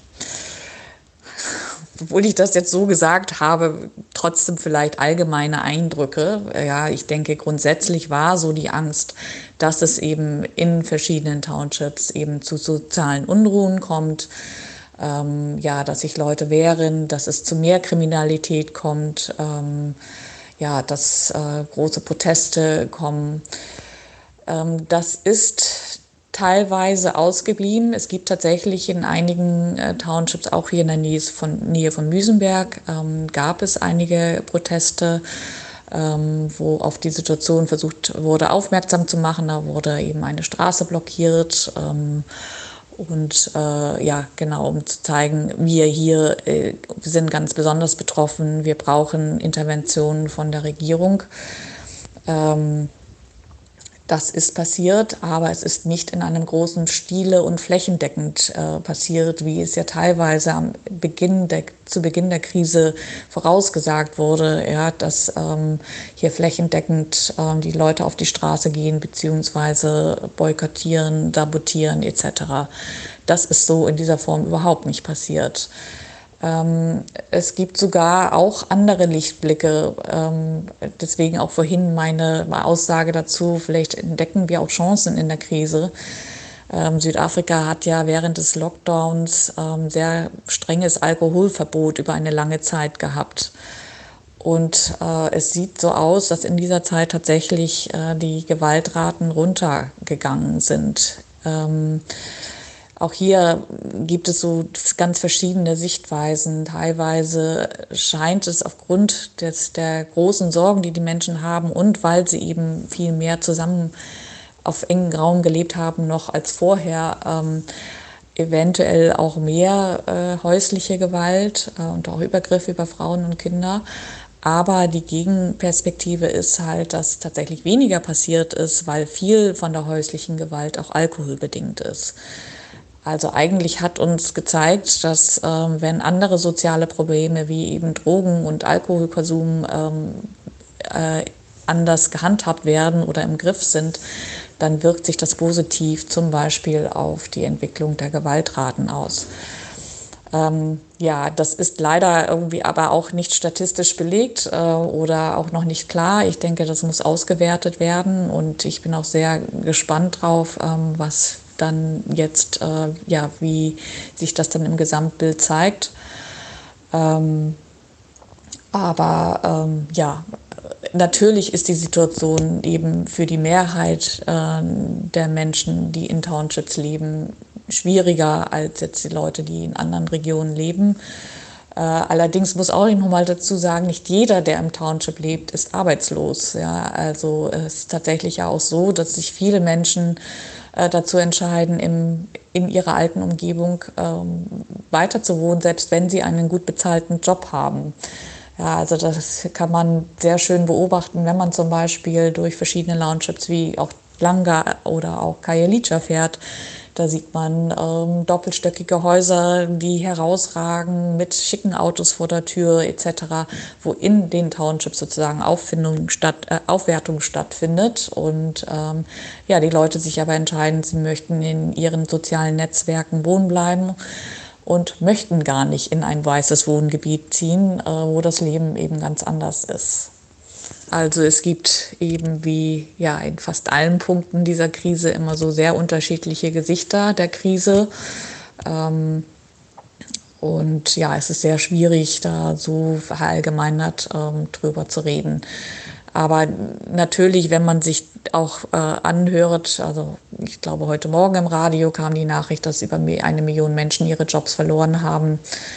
Obwohl ich das jetzt so gesagt habe, trotzdem vielleicht allgemeine Eindrücke. Ja, ich denke, grundsätzlich war so die Angst, dass es eben in verschiedenen Townships eben zu sozialen Unruhen kommt, dass sich Leute wehren, dass es zu mehr Kriminalität kommt, dass große Proteste kommen. Das ist teilweise ausgeblieben. Es gibt tatsächlich in einigen Townships, auch hier in der Nähe von Muizenberg, gab es einige Proteste, wo auf die Situation versucht wurde, aufmerksam zu machen. Da wurde eben eine Straße blockiert. Um zu zeigen, wir sind ganz besonders betroffen, wir brauchen Interventionen von der Regierung. Das ist passiert, aber es ist nicht in einem großen Stile und flächendeckend passiert, wie es ja teilweise zu Beginn der Krise vorausgesagt wurde, ja, dass hier flächendeckend die Leute auf die Straße gehen beziehungsweise boykottieren, sabotieren etc. Das ist so in dieser Form überhaupt nicht passiert. Es gibt sogar auch andere Lichtblicke, deswegen auch vorhin meine Aussage dazu, vielleicht entdecken wir auch Chancen in der Krise. Südafrika hat ja während des Lockdowns sehr strenges Alkoholverbot über eine lange Zeit gehabt. Und es sieht so aus, dass in dieser Zeit tatsächlich die Gewaltraten runtergegangen sind. Auch hier gibt es so ganz verschiedene Sichtweisen. Teilweise scheint es aufgrund der großen Sorgen, die die Menschen haben und weil sie eben viel mehr zusammen auf engem Raum gelebt haben noch als vorher, eventuell auch mehr häusliche Gewalt und auch Übergriffe über Frauen und Kinder. Aber die Gegenperspektive ist halt, dass tatsächlich weniger passiert ist, weil viel von der häuslichen Gewalt auch alkoholbedingt ist. Also eigentlich hat uns gezeigt, dass wenn andere soziale Probleme wie eben Drogen- und Alkoholkonsum anders gehandhabt werden oder im Griff sind, dann wirkt sich das positiv zum Beispiel auf die Entwicklung der Gewaltraten aus. Ja, das ist leider irgendwie aber auch nicht statistisch belegt oder auch noch nicht klar. Ich denke, das muss ausgewertet werden und ich bin auch sehr gespannt drauf, was dann jetzt, ja, wie sich das dann im Gesamtbild zeigt. Ja, natürlich ist die Situation eben für die Mehrheit der Menschen, die in Townships leben, schwieriger als jetzt die Leute, die in anderen Regionen leben. Allerdings muss auch noch mal dazu sagen, nicht jeder, der im Township lebt, ist arbeitslos. Ja, also es ist tatsächlich ja auch so, dass sich viele Menschen dazu entscheiden, in ihrer alten Umgebung weiter zu wohnen, selbst wenn sie einen gut bezahlten Job haben. Ja, also das kann man sehr schön beobachten, wenn man zum Beispiel durch verschiedene Townships wie auch Langa oder auch Khayelitsha fährt. Da sieht man doppelstöckige Häuser, die herausragen mit schicken Autos vor der Tür etc., wo in den Townships sozusagen Aufwertung stattfindet. Und ja, die Leute sich aber entscheiden, sie möchten in ihren sozialen Netzwerken wohnen bleiben und möchten gar nicht in ein weißes Wohngebiet ziehen, wo das Leben eben ganz anders ist. Also es gibt eben wie ja in fast allen Punkten dieser Krise immer so sehr unterschiedliche Gesichter der Krise. Und ja, es ist sehr schwierig, da so verallgemeinert drüber zu reden. Aber natürlich, wenn man sich auch anhört, also ich glaube, heute Morgen im Radio kam die Nachricht, dass über 1 Million Menschen ihre Jobs verloren haben.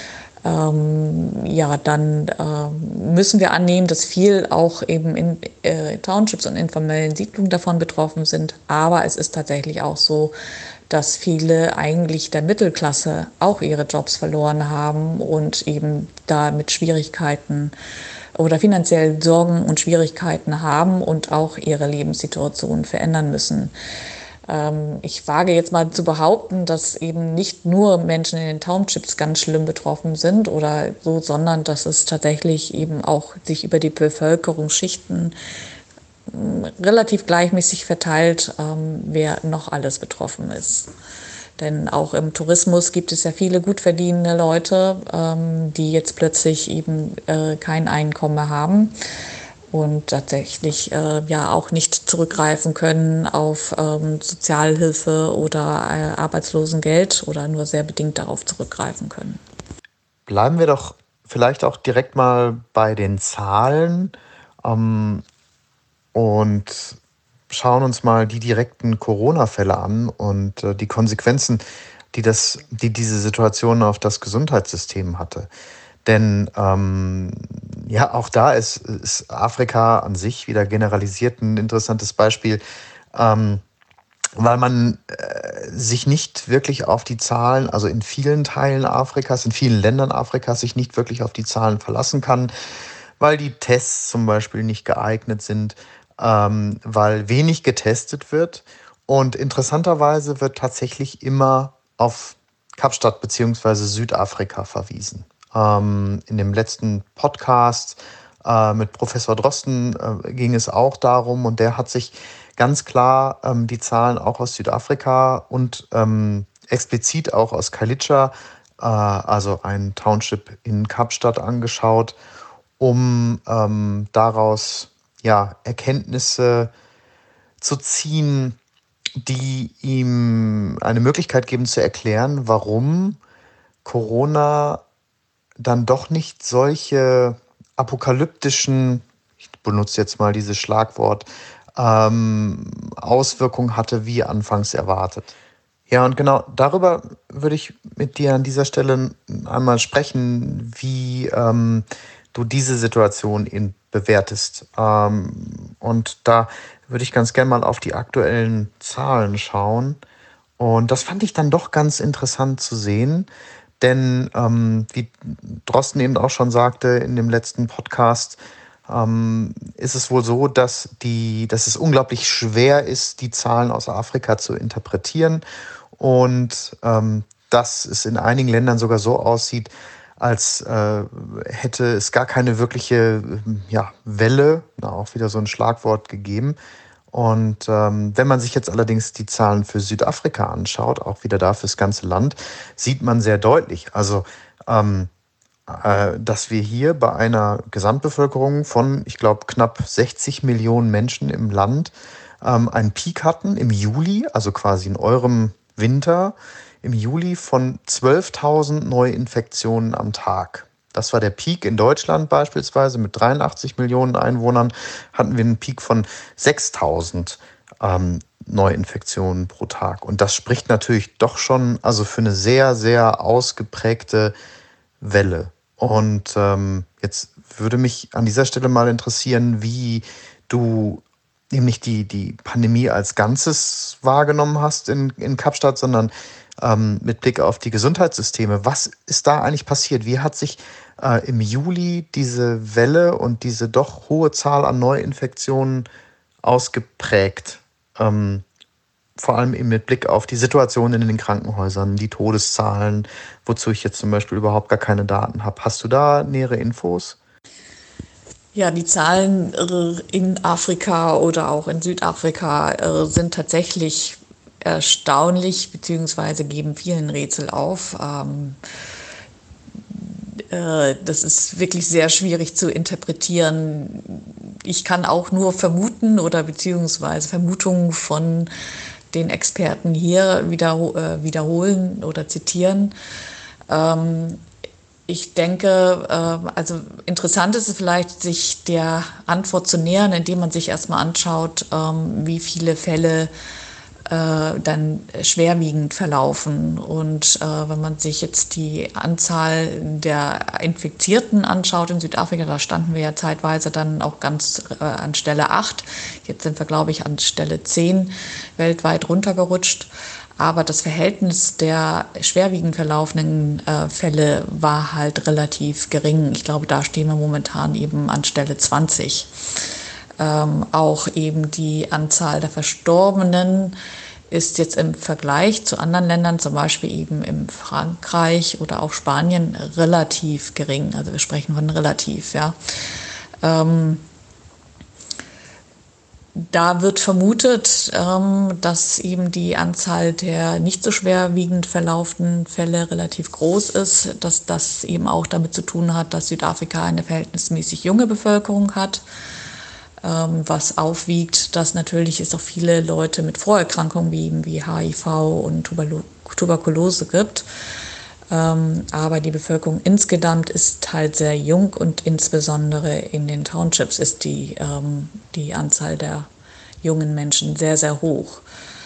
Ja, dann müssen wir annehmen, dass viel auch eben in Townships und informellen Siedlungen davon betroffen sind. Aber es ist tatsächlich auch so, dass viele eigentlich der Mittelklasse auch ihre Jobs verloren haben und eben da mit Schwierigkeiten oder finanziell Sorgen und Schwierigkeiten haben und auch ihre Lebenssituation verändern müssen. Ich wage jetzt mal zu behaupten, dass eben nicht nur Menschen in den Townships ganz schlimm betroffen sind oder so, sondern dass es tatsächlich eben auch sich über die Bevölkerungsschichten relativ gleichmäßig verteilt, wer noch alles betroffen ist. Denn auch im Tourismus gibt es ja viele gut verdienende Leute, die jetzt plötzlich eben kein Einkommen mehr haben und tatsächlich ja auch nicht zurückgreifen können auf Sozialhilfe oder Arbeitslosengeld oder nur sehr bedingt darauf zurückgreifen können. Bleiben wir doch vielleicht auch direkt mal bei den Zahlen und schauen uns mal die direkten Corona-Fälle an und die Konsequenzen, die diese Situation auf das Gesundheitssystem hatte. Denn ja, auch da ist Afrika an sich wieder generalisiert ein interessantes Beispiel, weil man sich nicht wirklich auf die Zahlen, also in vielen Teilen Afrikas, in vielen Ländern Afrikas, sich nicht wirklich auf die Zahlen verlassen kann, weil die Tests zum Beispiel nicht geeignet sind. weil wenig getestet wird. Und interessanterweise wird tatsächlich immer auf Kapstadt bzw. Südafrika verwiesen. In dem letzten Podcast mit Professor Drosten ging es auch darum, und der hat sich ganz klar die Zahlen auch aus Südafrika und explizit auch aus Khayelitsha, also ein Township in Kapstadt, angeschaut, um daraus Erkenntnisse zu ziehen, die ihm eine Möglichkeit geben zu erklären, warum Corona dann doch nicht solche apokalyptischen, ich benutze jetzt mal dieses Schlagwort, Auswirkungen hatte, wie anfangs erwartet. Ja, und genau darüber würde ich mit dir an dieser Stelle einmal sprechen, wie du diese Situation bewertest. Und da würde ich ganz gerne mal auf die aktuellen Zahlen schauen. Und das fand ich dann doch ganz interessant zu sehen, denn wie Drosten eben auch schon sagte in dem letzten Podcast, ist es wohl so, dass es unglaublich schwer ist, die Zahlen aus Afrika zu interpretieren und dass es in einigen Ländern sogar so aussieht, als hätte es gar keine wirkliche Welle, auch wieder so ein Schlagwort, gegeben. Und wenn man sich jetzt allerdings die Zahlen für Südafrika anschaut, auch wieder da fürs ganze Land, sieht man sehr deutlich, dass wir hier bei einer Gesamtbevölkerung von, ich glaube, knapp 60 Millionen Menschen im Land einen Peak hatten im Juli, also quasi in eurem Winter, im Juli von 12.000 Neuinfektionen am Tag. Das war der Peak in Deutschland beispielsweise. Mit 83 Millionen Einwohnern hatten wir einen Peak von 6.000 Neuinfektionen pro Tag. Und das spricht natürlich doch schon für eine sehr, sehr ausgeprägte Welle. Und jetzt würde mich an dieser Stelle mal interessieren, wie du eben nicht die Pandemie als Ganzes wahrgenommen hast in Kapstadt, sondern mit Blick auf die Gesundheitssysteme. Was ist da eigentlich passiert? Wie hat sich im Juli diese Welle und diese doch hohe Zahl an Neuinfektionen ausgeprägt? Vor allem eben mit Blick auf die Situation in den Krankenhäusern, die Todeszahlen, wozu ich jetzt zum Beispiel überhaupt gar keine Daten habe. Hast du da nähere Infos? Ja, die Zahlen in Afrika oder auch in Südafrika sind tatsächlich erstaunlich, beziehungsweise geben vielen Rätsel auf. Das ist wirklich sehr schwierig zu interpretieren. Ich kann auch nur vermuten oder beziehungsweise Vermutungen von den Experten hier wiederholen oder zitieren. Ich denke, interessant ist es vielleicht, sich der Antwort zu nähern, indem man sich erstmal anschaut, wie viele Fälle dann schwerwiegend verlaufen. Und wenn man sich jetzt die Anzahl der Infizierten anschaut in Südafrika, da standen wir ja zeitweise dann auch ganz an Stelle 8. Jetzt sind wir, glaube ich, an Stelle 10 weltweit runtergerutscht. Aber das Verhältnis der schwerwiegend verlaufenden Fälle war halt relativ gering. Ich glaube, da stehen wir momentan eben an Stelle 20. Auch eben die Anzahl der Verstorbenen ist jetzt im Vergleich zu anderen Ländern, zum Beispiel eben in Frankreich oder auch Spanien, relativ gering. Also wir sprechen von relativ, ja. Da wird vermutet, dass eben die Anzahl der nicht so schwerwiegend verlauften Fälle relativ groß ist, dass das eben auch damit zu tun hat, dass Südafrika eine verhältnismäßig junge Bevölkerung hat, was aufwiegt, dass natürlich es auch viele Leute mit Vorerkrankungen wie HIV und Tuberkulose gibt. Aber die Bevölkerung insgesamt ist halt sehr jung und insbesondere in den Townships ist die Anzahl der jungen Menschen sehr, sehr hoch.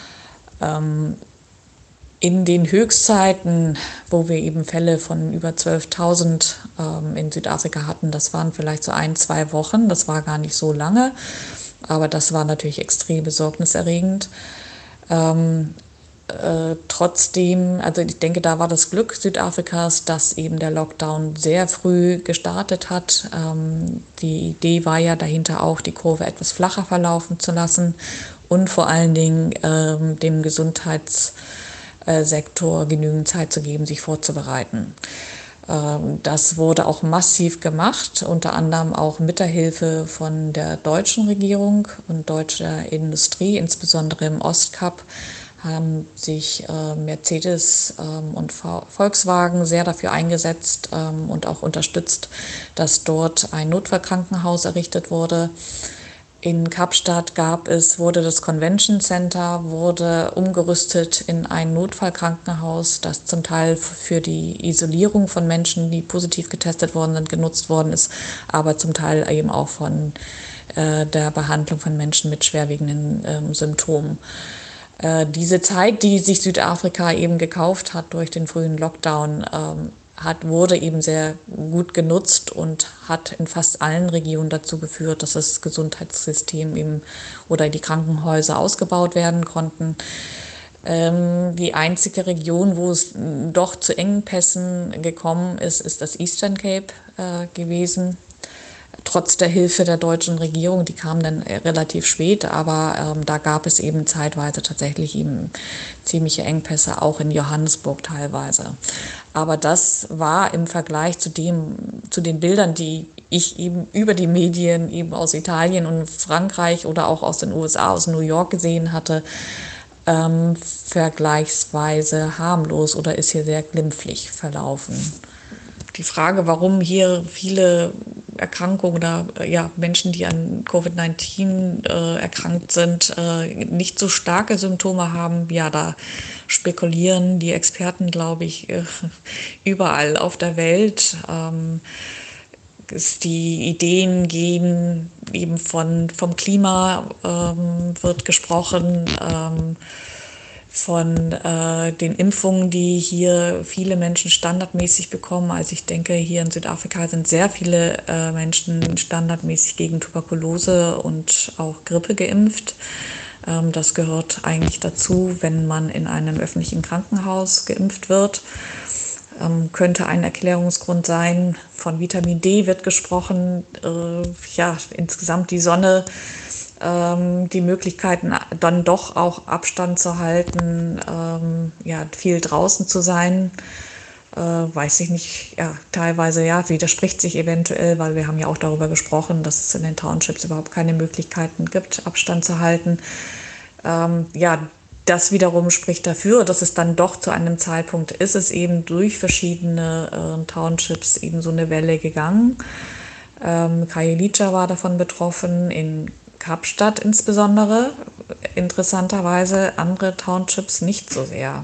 In den Höchstzeiten, wo wir eben Fälle von über 12.000 in Südafrika hatten, das waren vielleicht so 1-2 Wochen, das war gar nicht so lange, aber das war natürlich extrem besorgniserregend. trotzdem, also ich denke, da war das Glück Südafrikas, dass eben der Lockdown sehr früh gestartet hat. Die Idee war ja dahinter auch, die Kurve etwas flacher verlaufen zu lassen und vor allen Dingen dem Gesundheitssektor genügend Zeit zu geben, sich vorzubereiten. Das wurde auch massiv gemacht, unter anderem auch mit der Hilfe von der deutschen Regierung und deutscher Industrie, insbesondere im Ostkap haben sich Mercedes und Volkswagen sehr dafür eingesetzt und auch unterstützt, dass dort ein Notfallkrankenhaus errichtet wurde. In Kapstadt wurde das Convention Center, wurde umgerüstet in ein Notfallkrankenhaus, das zum Teil für die Isolierung von Menschen, die positiv getestet worden sind, genutzt worden ist, aber zum Teil eben auch von der Behandlung von Menschen mit schwerwiegenden Symptomen. Diese Zeit, die sich Südafrika eben gekauft hat durch den frühen Lockdown, wurde eben sehr gut genutzt und hat in fast allen Regionen dazu geführt, dass das Gesundheitssystem eben oder die Krankenhäuser ausgebaut werden konnten. Die einzige Region, wo es doch zu Engpässen gekommen ist, ist das Eastern Cape gewesen. Trotz der Hilfe der deutschen Regierung, die kam dann relativ spät, aber da gab es eben zeitweise tatsächlich eben ziemliche Engpässe, auch in Johannesburg teilweise. Aber das war im Vergleich zu den Bildern, die ich eben über die Medien eben aus Italien und Frankreich oder auch aus den USA, aus New York gesehen hatte, vergleichsweise harmlos oder ist hier sehr glimpflich verlaufen. Die Frage, warum hier viele Erkrankungen oder Menschen, die an Covid-19 erkrankt sind, nicht so starke Symptome haben, da spekulieren die Experten, glaube ich, überall auf der Welt. Die Ideen gehen eben vom Klima wird gesprochen, von den Impfungen, die hier viele Menschen standardmäßig bekommen. Also ich denke, hier in Südafrika sind sehr viele Menschen standardmäßig gegen Tuberkulose und auch Grippe geimpft. Das gehört eigentlich dazu, wenn man in einem öffentlichen Krankenhaus geimpft wird. Könnte ein Erklärungsgrund sein. Von Vitamin D wird gesprochen. Insgesamt die Sonne, die Möglichkeiten, dann doch auch Abstand zu halten, viel draußen zu sein, weiß ich nicht, teilweise widerspricht sich eventuell, weil wir haben ja auch darüber gesprochen, dass es in den Townships überhaupt keine Möglichkeiten gibt, Abstand zu halten. Das wiederum spricht dafür, dass es dann doch zu einem Zeitpunkt ist, es eben durch verschiedene Townships eben so eine Welle gegangen. Khayelitsha war davon betroffen, in Kapstadt insbesondere, interessanterweise andere Townships nicht so sehr.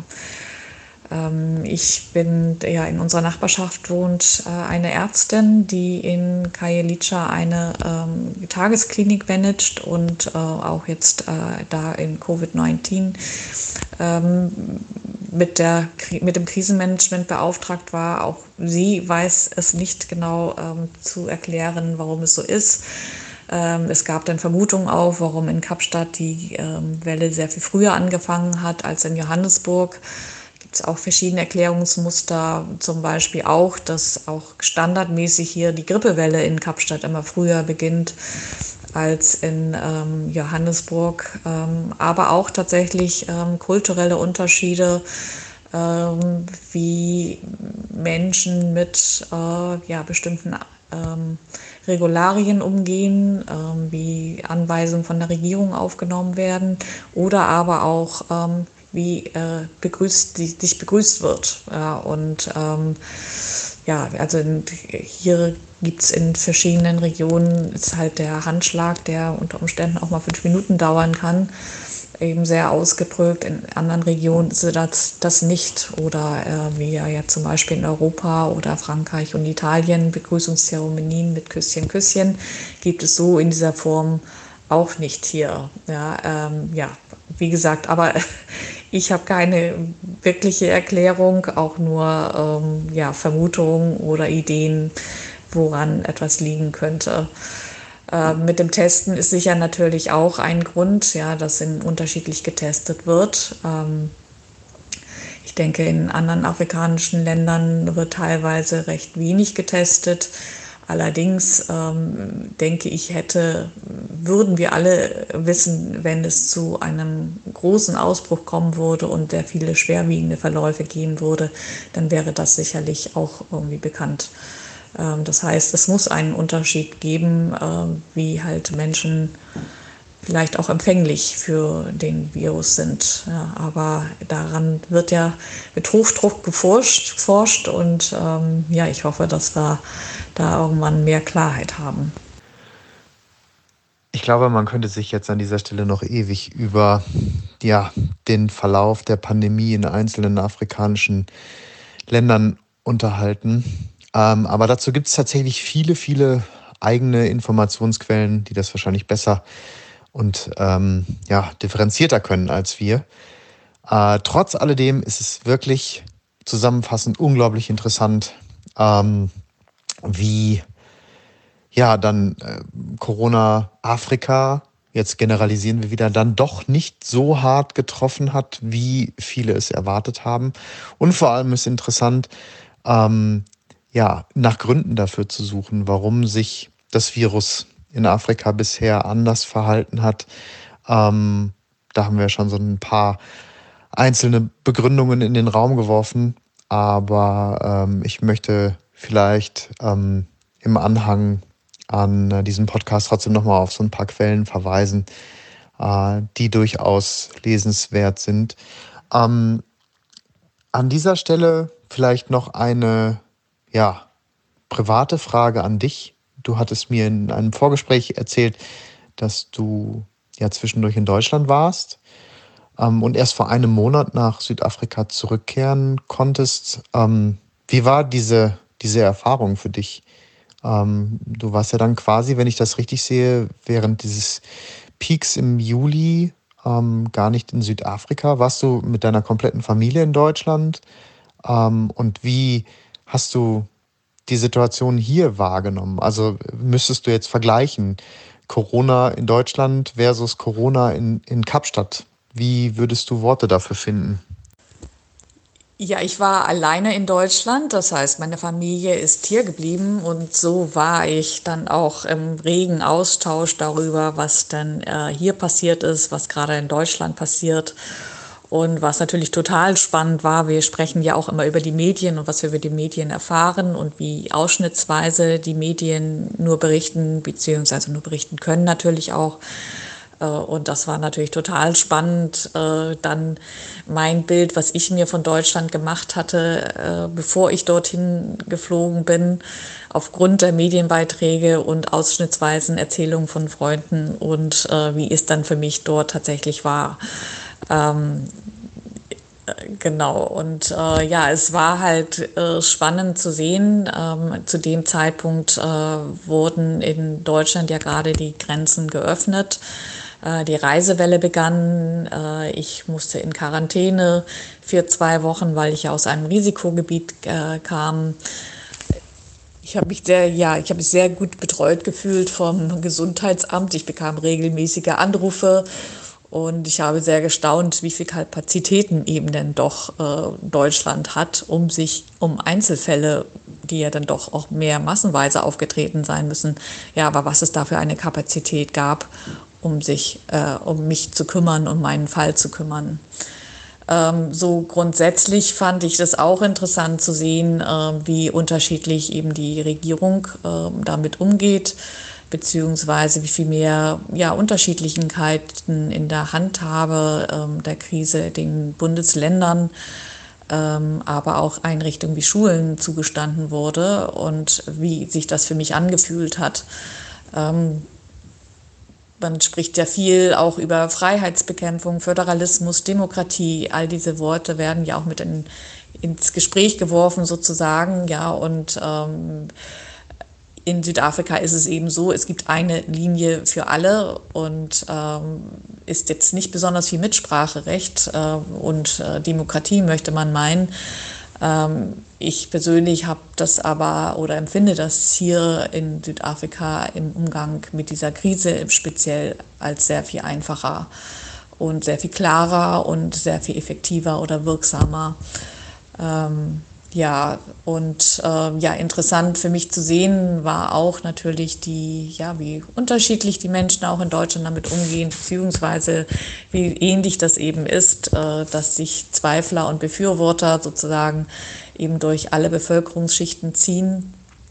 In unserer Nachbarschaft wohnt eine Ärztin, die in Khayelitsha eine Tagesklinik managt und auch jetzt da in Covid-19 mit dem Krisenmanagement beauftragt war. Auch sie weiß es nicht genau zu erklären, warum es so ist. Es gab dann Vermutungen auch, warum in Kapstadt die Welle sehr viel früher angefangen hat als in Johannesburg. Gibt es auch verschiedene Erklärungsmuster, zum Beispiel auch, dass auch standardmäßig hier die Grippewelle in Kapstadt immer früher beginnt als in Johannesburg. Aber auch tatsächlich kulturelle Unterschiede, wie Menschen mit bestimmten Regularien umgehen, wie Anweisungen von der Regierung aufgenommen werden oder aber auch wie sich begrüßt wird. Hier gibt es in verschiedenen Regionen, ist halt der Handschlag, der unter Umständen auch mal 5 Minuten dauern kann, eben sehr ausgeprägt. In anderen Regionen ist das nicht. Oder wie ja zum Beispiel in Europa oder Frankreich und Italien, Begrüßungszeremonien mit Küsschen, Küsschen, gibt es so in dieser Form auch nicht hier. Wie gesagt, aber ich habe keine wirkliche Erklärung, auch nur Vermutungen oder Ideen, woran etwas liegen könnte. Mit dem Testen ist sicher natürlich auch ein Grund, dass unterschiedlich getestet wird. Ich denke, in anderen afrikanischen Ländern wird teilweise recht wenig getestet. Allerdings denke ich, würden wir alle wissen, wenn es zu einem großen Ausbruch kommen würde und der viele schwerwiegende Verläufe geben würde, dann wäre das sicherlich auch irgendwie bekannt. Das heißt, es muss einen Unterschied geben, wie halt Menschen vielleicht auch empfänglich für den Virus sind. Ja, aber daran wird ja mit Hochdruck geforscht und ich hoffe, dass wir da irgendwann mehr Klarheit haben. Ich glaube, man könnte sich jetzt an dieser Stelle noch ewig über den Verlauf der Pandemie in einzelnen afrikanischen Ländern unterhalten. Aber dazu gibt es tatsächlich viele, viele eigene Informationsquellen, die das wahrscheinlich besser und differenzierter können als wir. Trotz alledem ist es wirklich zusammenfassend unglaublich interessant, wie dann Corona Afrika, jetzt generalisieren wir wieder, dann doch nicht so hart getroffen hat, wie viele es erwartet haben. Und vor allem ist interessant, nach Gründen dafür zu suchen, warum sich das Virus in Afrika bisher anders verhalten hat. Da haben wir schon so ein paar einzelne Begründungen in den Raum geworfen, aber ich möchte vielleicht im Anhang an diesem Podcast trotzdem nochmal auf so ein paar Quellen verweisen, die durchaus lesenswert sind. An dieser Stelle vielleicht noch eine private Frage an dich. Du hattest mir in einem Vorgespräch erzählt, dass du zwischendurch in Deutschland warst und erst vor einem Monat nach Südafrika zurückkehren konntest. Wie war diese Erfahrung für dich? Du warst ja dann quasi, wenn ich das richtig sehe, während dieses Peaks im Juli gar nicht in Südafrika. Warst du mit deiner kompletten Familie in Deutschland? Und wie hast du die Situation hier wahrgenommen? Also müsstest du jetzt vergleichen, Corona in Deutschland versus Corona in Kapstadt. Wie würdest du Worte dafür finden? Ja, ich war alleine in Deutschland, das heißt, meine Familie ist hier geblieben und so war ich dann auch im regen Austausch darüber, was dann hier passiert ist, was gerade in Deutschland passiert. Und was natürlich total spannend war, wir sprechen ja auch immer über die Medien und was wir über die Medien erfahren und wie ausschnittsweise die Medien nur berichten, beziehungsweise nur berichten können natürlich auch. Und das war natürlich total spannend, dann mein Bild, was ich mir von Deutschland gemacht hatte, bevor ich dorthin geflogen bin, aufgrund der Medienbeiträge und ausschnittsweisen Erzählungen von Freunden und wie es dann für mich dort tatsächlich war. Genau, und es war halt spannend zu sehen. Zu dem Zeitpunkt wurden in Deutschland ja gerade die Grenzen geöffnet. Die Reisewelle begann. Ich musste in Quarantäne für 2 Wochen, weil ich ja aus einem Risikogebiet kam. Ich habe mich sehr gut betreut gefühlt vom Gesundheitsamt. Ich bekam regelmäßige Anrufe und ich habe sehr gestaunt, wie viele Kapazitäten eben denn doch Deutschland hat, um Einzelfälle, die ja dann doch auch mehr massenweise aufgetreten sein müssen, aber was es da für eine Kapazität gab, um mich zu kümmern, um meinen Fall zu kümmern. So grundsätzlich fand ich das auch interessant zu sehen, wie unterschiedlich eben die Regierung damit umgeht, beziehungsweise wie viel mehr Unterschiedlichkeiten in der Handhabe der Krise den Bundesländern, aber auch Einrichtungen wie Schulen zugestanden wurde und wie sich das für mich angefühlt hat. Man spricht ja viel auch über Freiheitsbekämpfung, Föderalismus, Demokratie. All diese Worte werden ja auch mit ins Gespräch geworfen sozusagen. Ja, und in Südafrika ist es eben so, es gibt eine Linie für alle und ist jetzt nicht besonders viel Mitspracherecht und Demokratie, möchte man meinen. Ich persönlich habe das aber oder empfinde das hier in Südafrika im Umgang mit dieser Krise speziell als sehr viel einfacher. und sehr viel klarer und sehr viel effektiver oder wirksamer. Interessant für mich zu sehen war auch natürlich wie unterschiedlich die Menschen auch in Deutschland damit umgehen, beziehungsweise wie ähnlich das eben ist, dass sich Zweifler und Befürworter sozusagen eben durch alle Bevölkerungsschichten ziehen.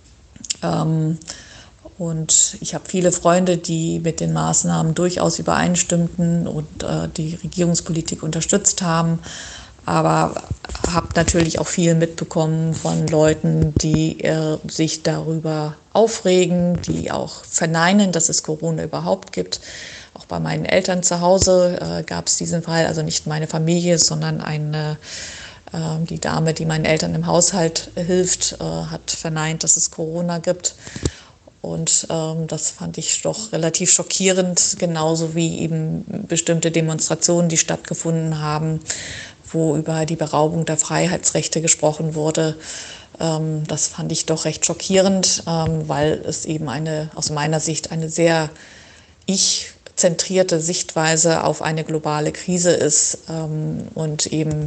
Und ich habe viele Freunde, die mit den Maßnahmen durchaus übereinstimmten und die Regierungspolitik unterstützt haben. Aber habe natürlich auch viel mitbekommen von Leuten, die sich darüber aufregen, die auch verneinen, dass es Corona überhaupt gibt. Auch bei meinen Eltern zu Hause gab es diesen Fall, also nicht meine Familie, sondern die Dame, die meinen Eltern im Haushalt hilft, hat verneint, dass es Corona gibt. Und das fand ich doch relativ schockierend, genauso wie eben bestimmte Demonstrationen, die stattgefunden haben, wo über die Beraubung der Freiheitsrechte gesprochen wurde. Das fand ich doch recht schockierend, weil es eben aus meiner Sicht eine sehr ich-zentrierte Sichtweise auf eine globale Krise ist und eben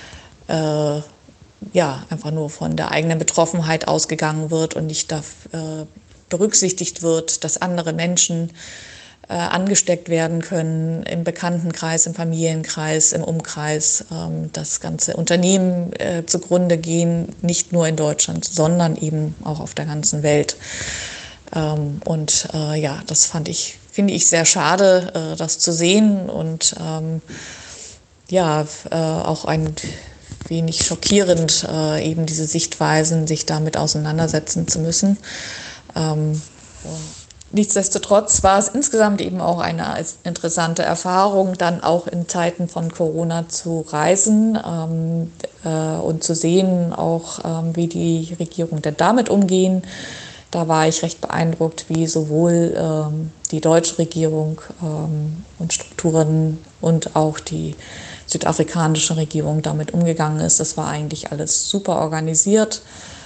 einfach nur von der eigenen Betroffenheit ausgegangen wird und nicht berücksichtigt wird, dass andere Menschen angesteckt werden können im Bekanntenkreis, im Familienkreis, im Umkreis, dass ganze Unternehmen zugrunde gehen, nicht nur in Deutschland, sondern eben auch auf der ganzen Welt. Das finde ich sehr schade, das zu sehen und auch ein wenig schockierend, eben diese Sichtweisen, sich damit auseinandersetzen zu müssen. Nichtsdestotrotz war es insgesamt eben auch eine interessante Erfahrung, dann auch in Zeiten von Corona zu reisen und zu sehen, auch wie die Regierungen denn damit umgehen. Da war ich recht beeindruckt, wie sowohl die deutsche Regierung und Strukturen und auch die südafrikanische Regierung damit umgegangen ist. Das war eigentlich alles super organisiert.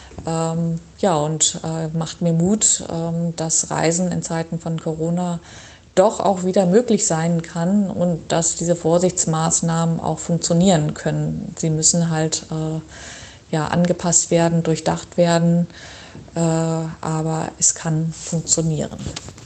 Macht mir Mut, dass Reisen in Zeiten von Corona doch auch wieder möglich sein kann und dass diese Vorsichtsmaßnahmen auch funktionieren können. Sie müssen halt angepasst werden, durchdacht werden, aber es kann funktionieren.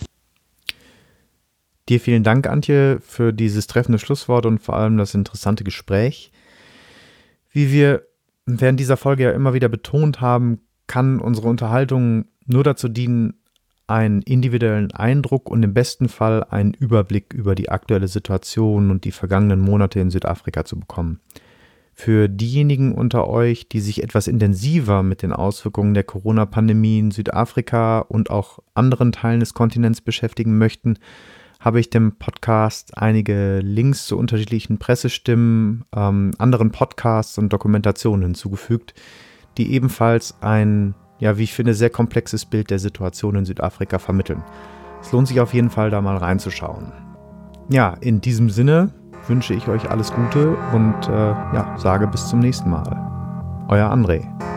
Dir vielen Dank, Antje, für dieses treffende Schlusswort und vor allem das interessante Gespräch. Wie wir während dieser Folge ja immer wieder betont haben, kann unsere Unterhaltung nur dazu dienen, einen individuellen Eindruck und im besten Fall einen Überblick über die aktuelle Situation und die vergangenen Monate in Südafrika zu bekommen. Für diejenigen unter euch, die sich etwas intensiver mit den Auswirkungen der Corona-Pandemie in Südafrika und auch anderen Teilen des Kontinents beschäftigen möchten, habe ich dem Podcast einige Links zu unterschiedlichen Pressestimmen, anderen Podcasts und Dokumentationen hinzugefügt, die ebenfalls ein, wie ich finde, sehr komplexes Bild der Situation in Südafrika vermitteln. Es lohnt sich auf jeden Fall, da mal reinzuschauen. Ja, in diesem Sinne wünsche ich euch alles Gute und sage bis zum nächsten Mal. Euer André.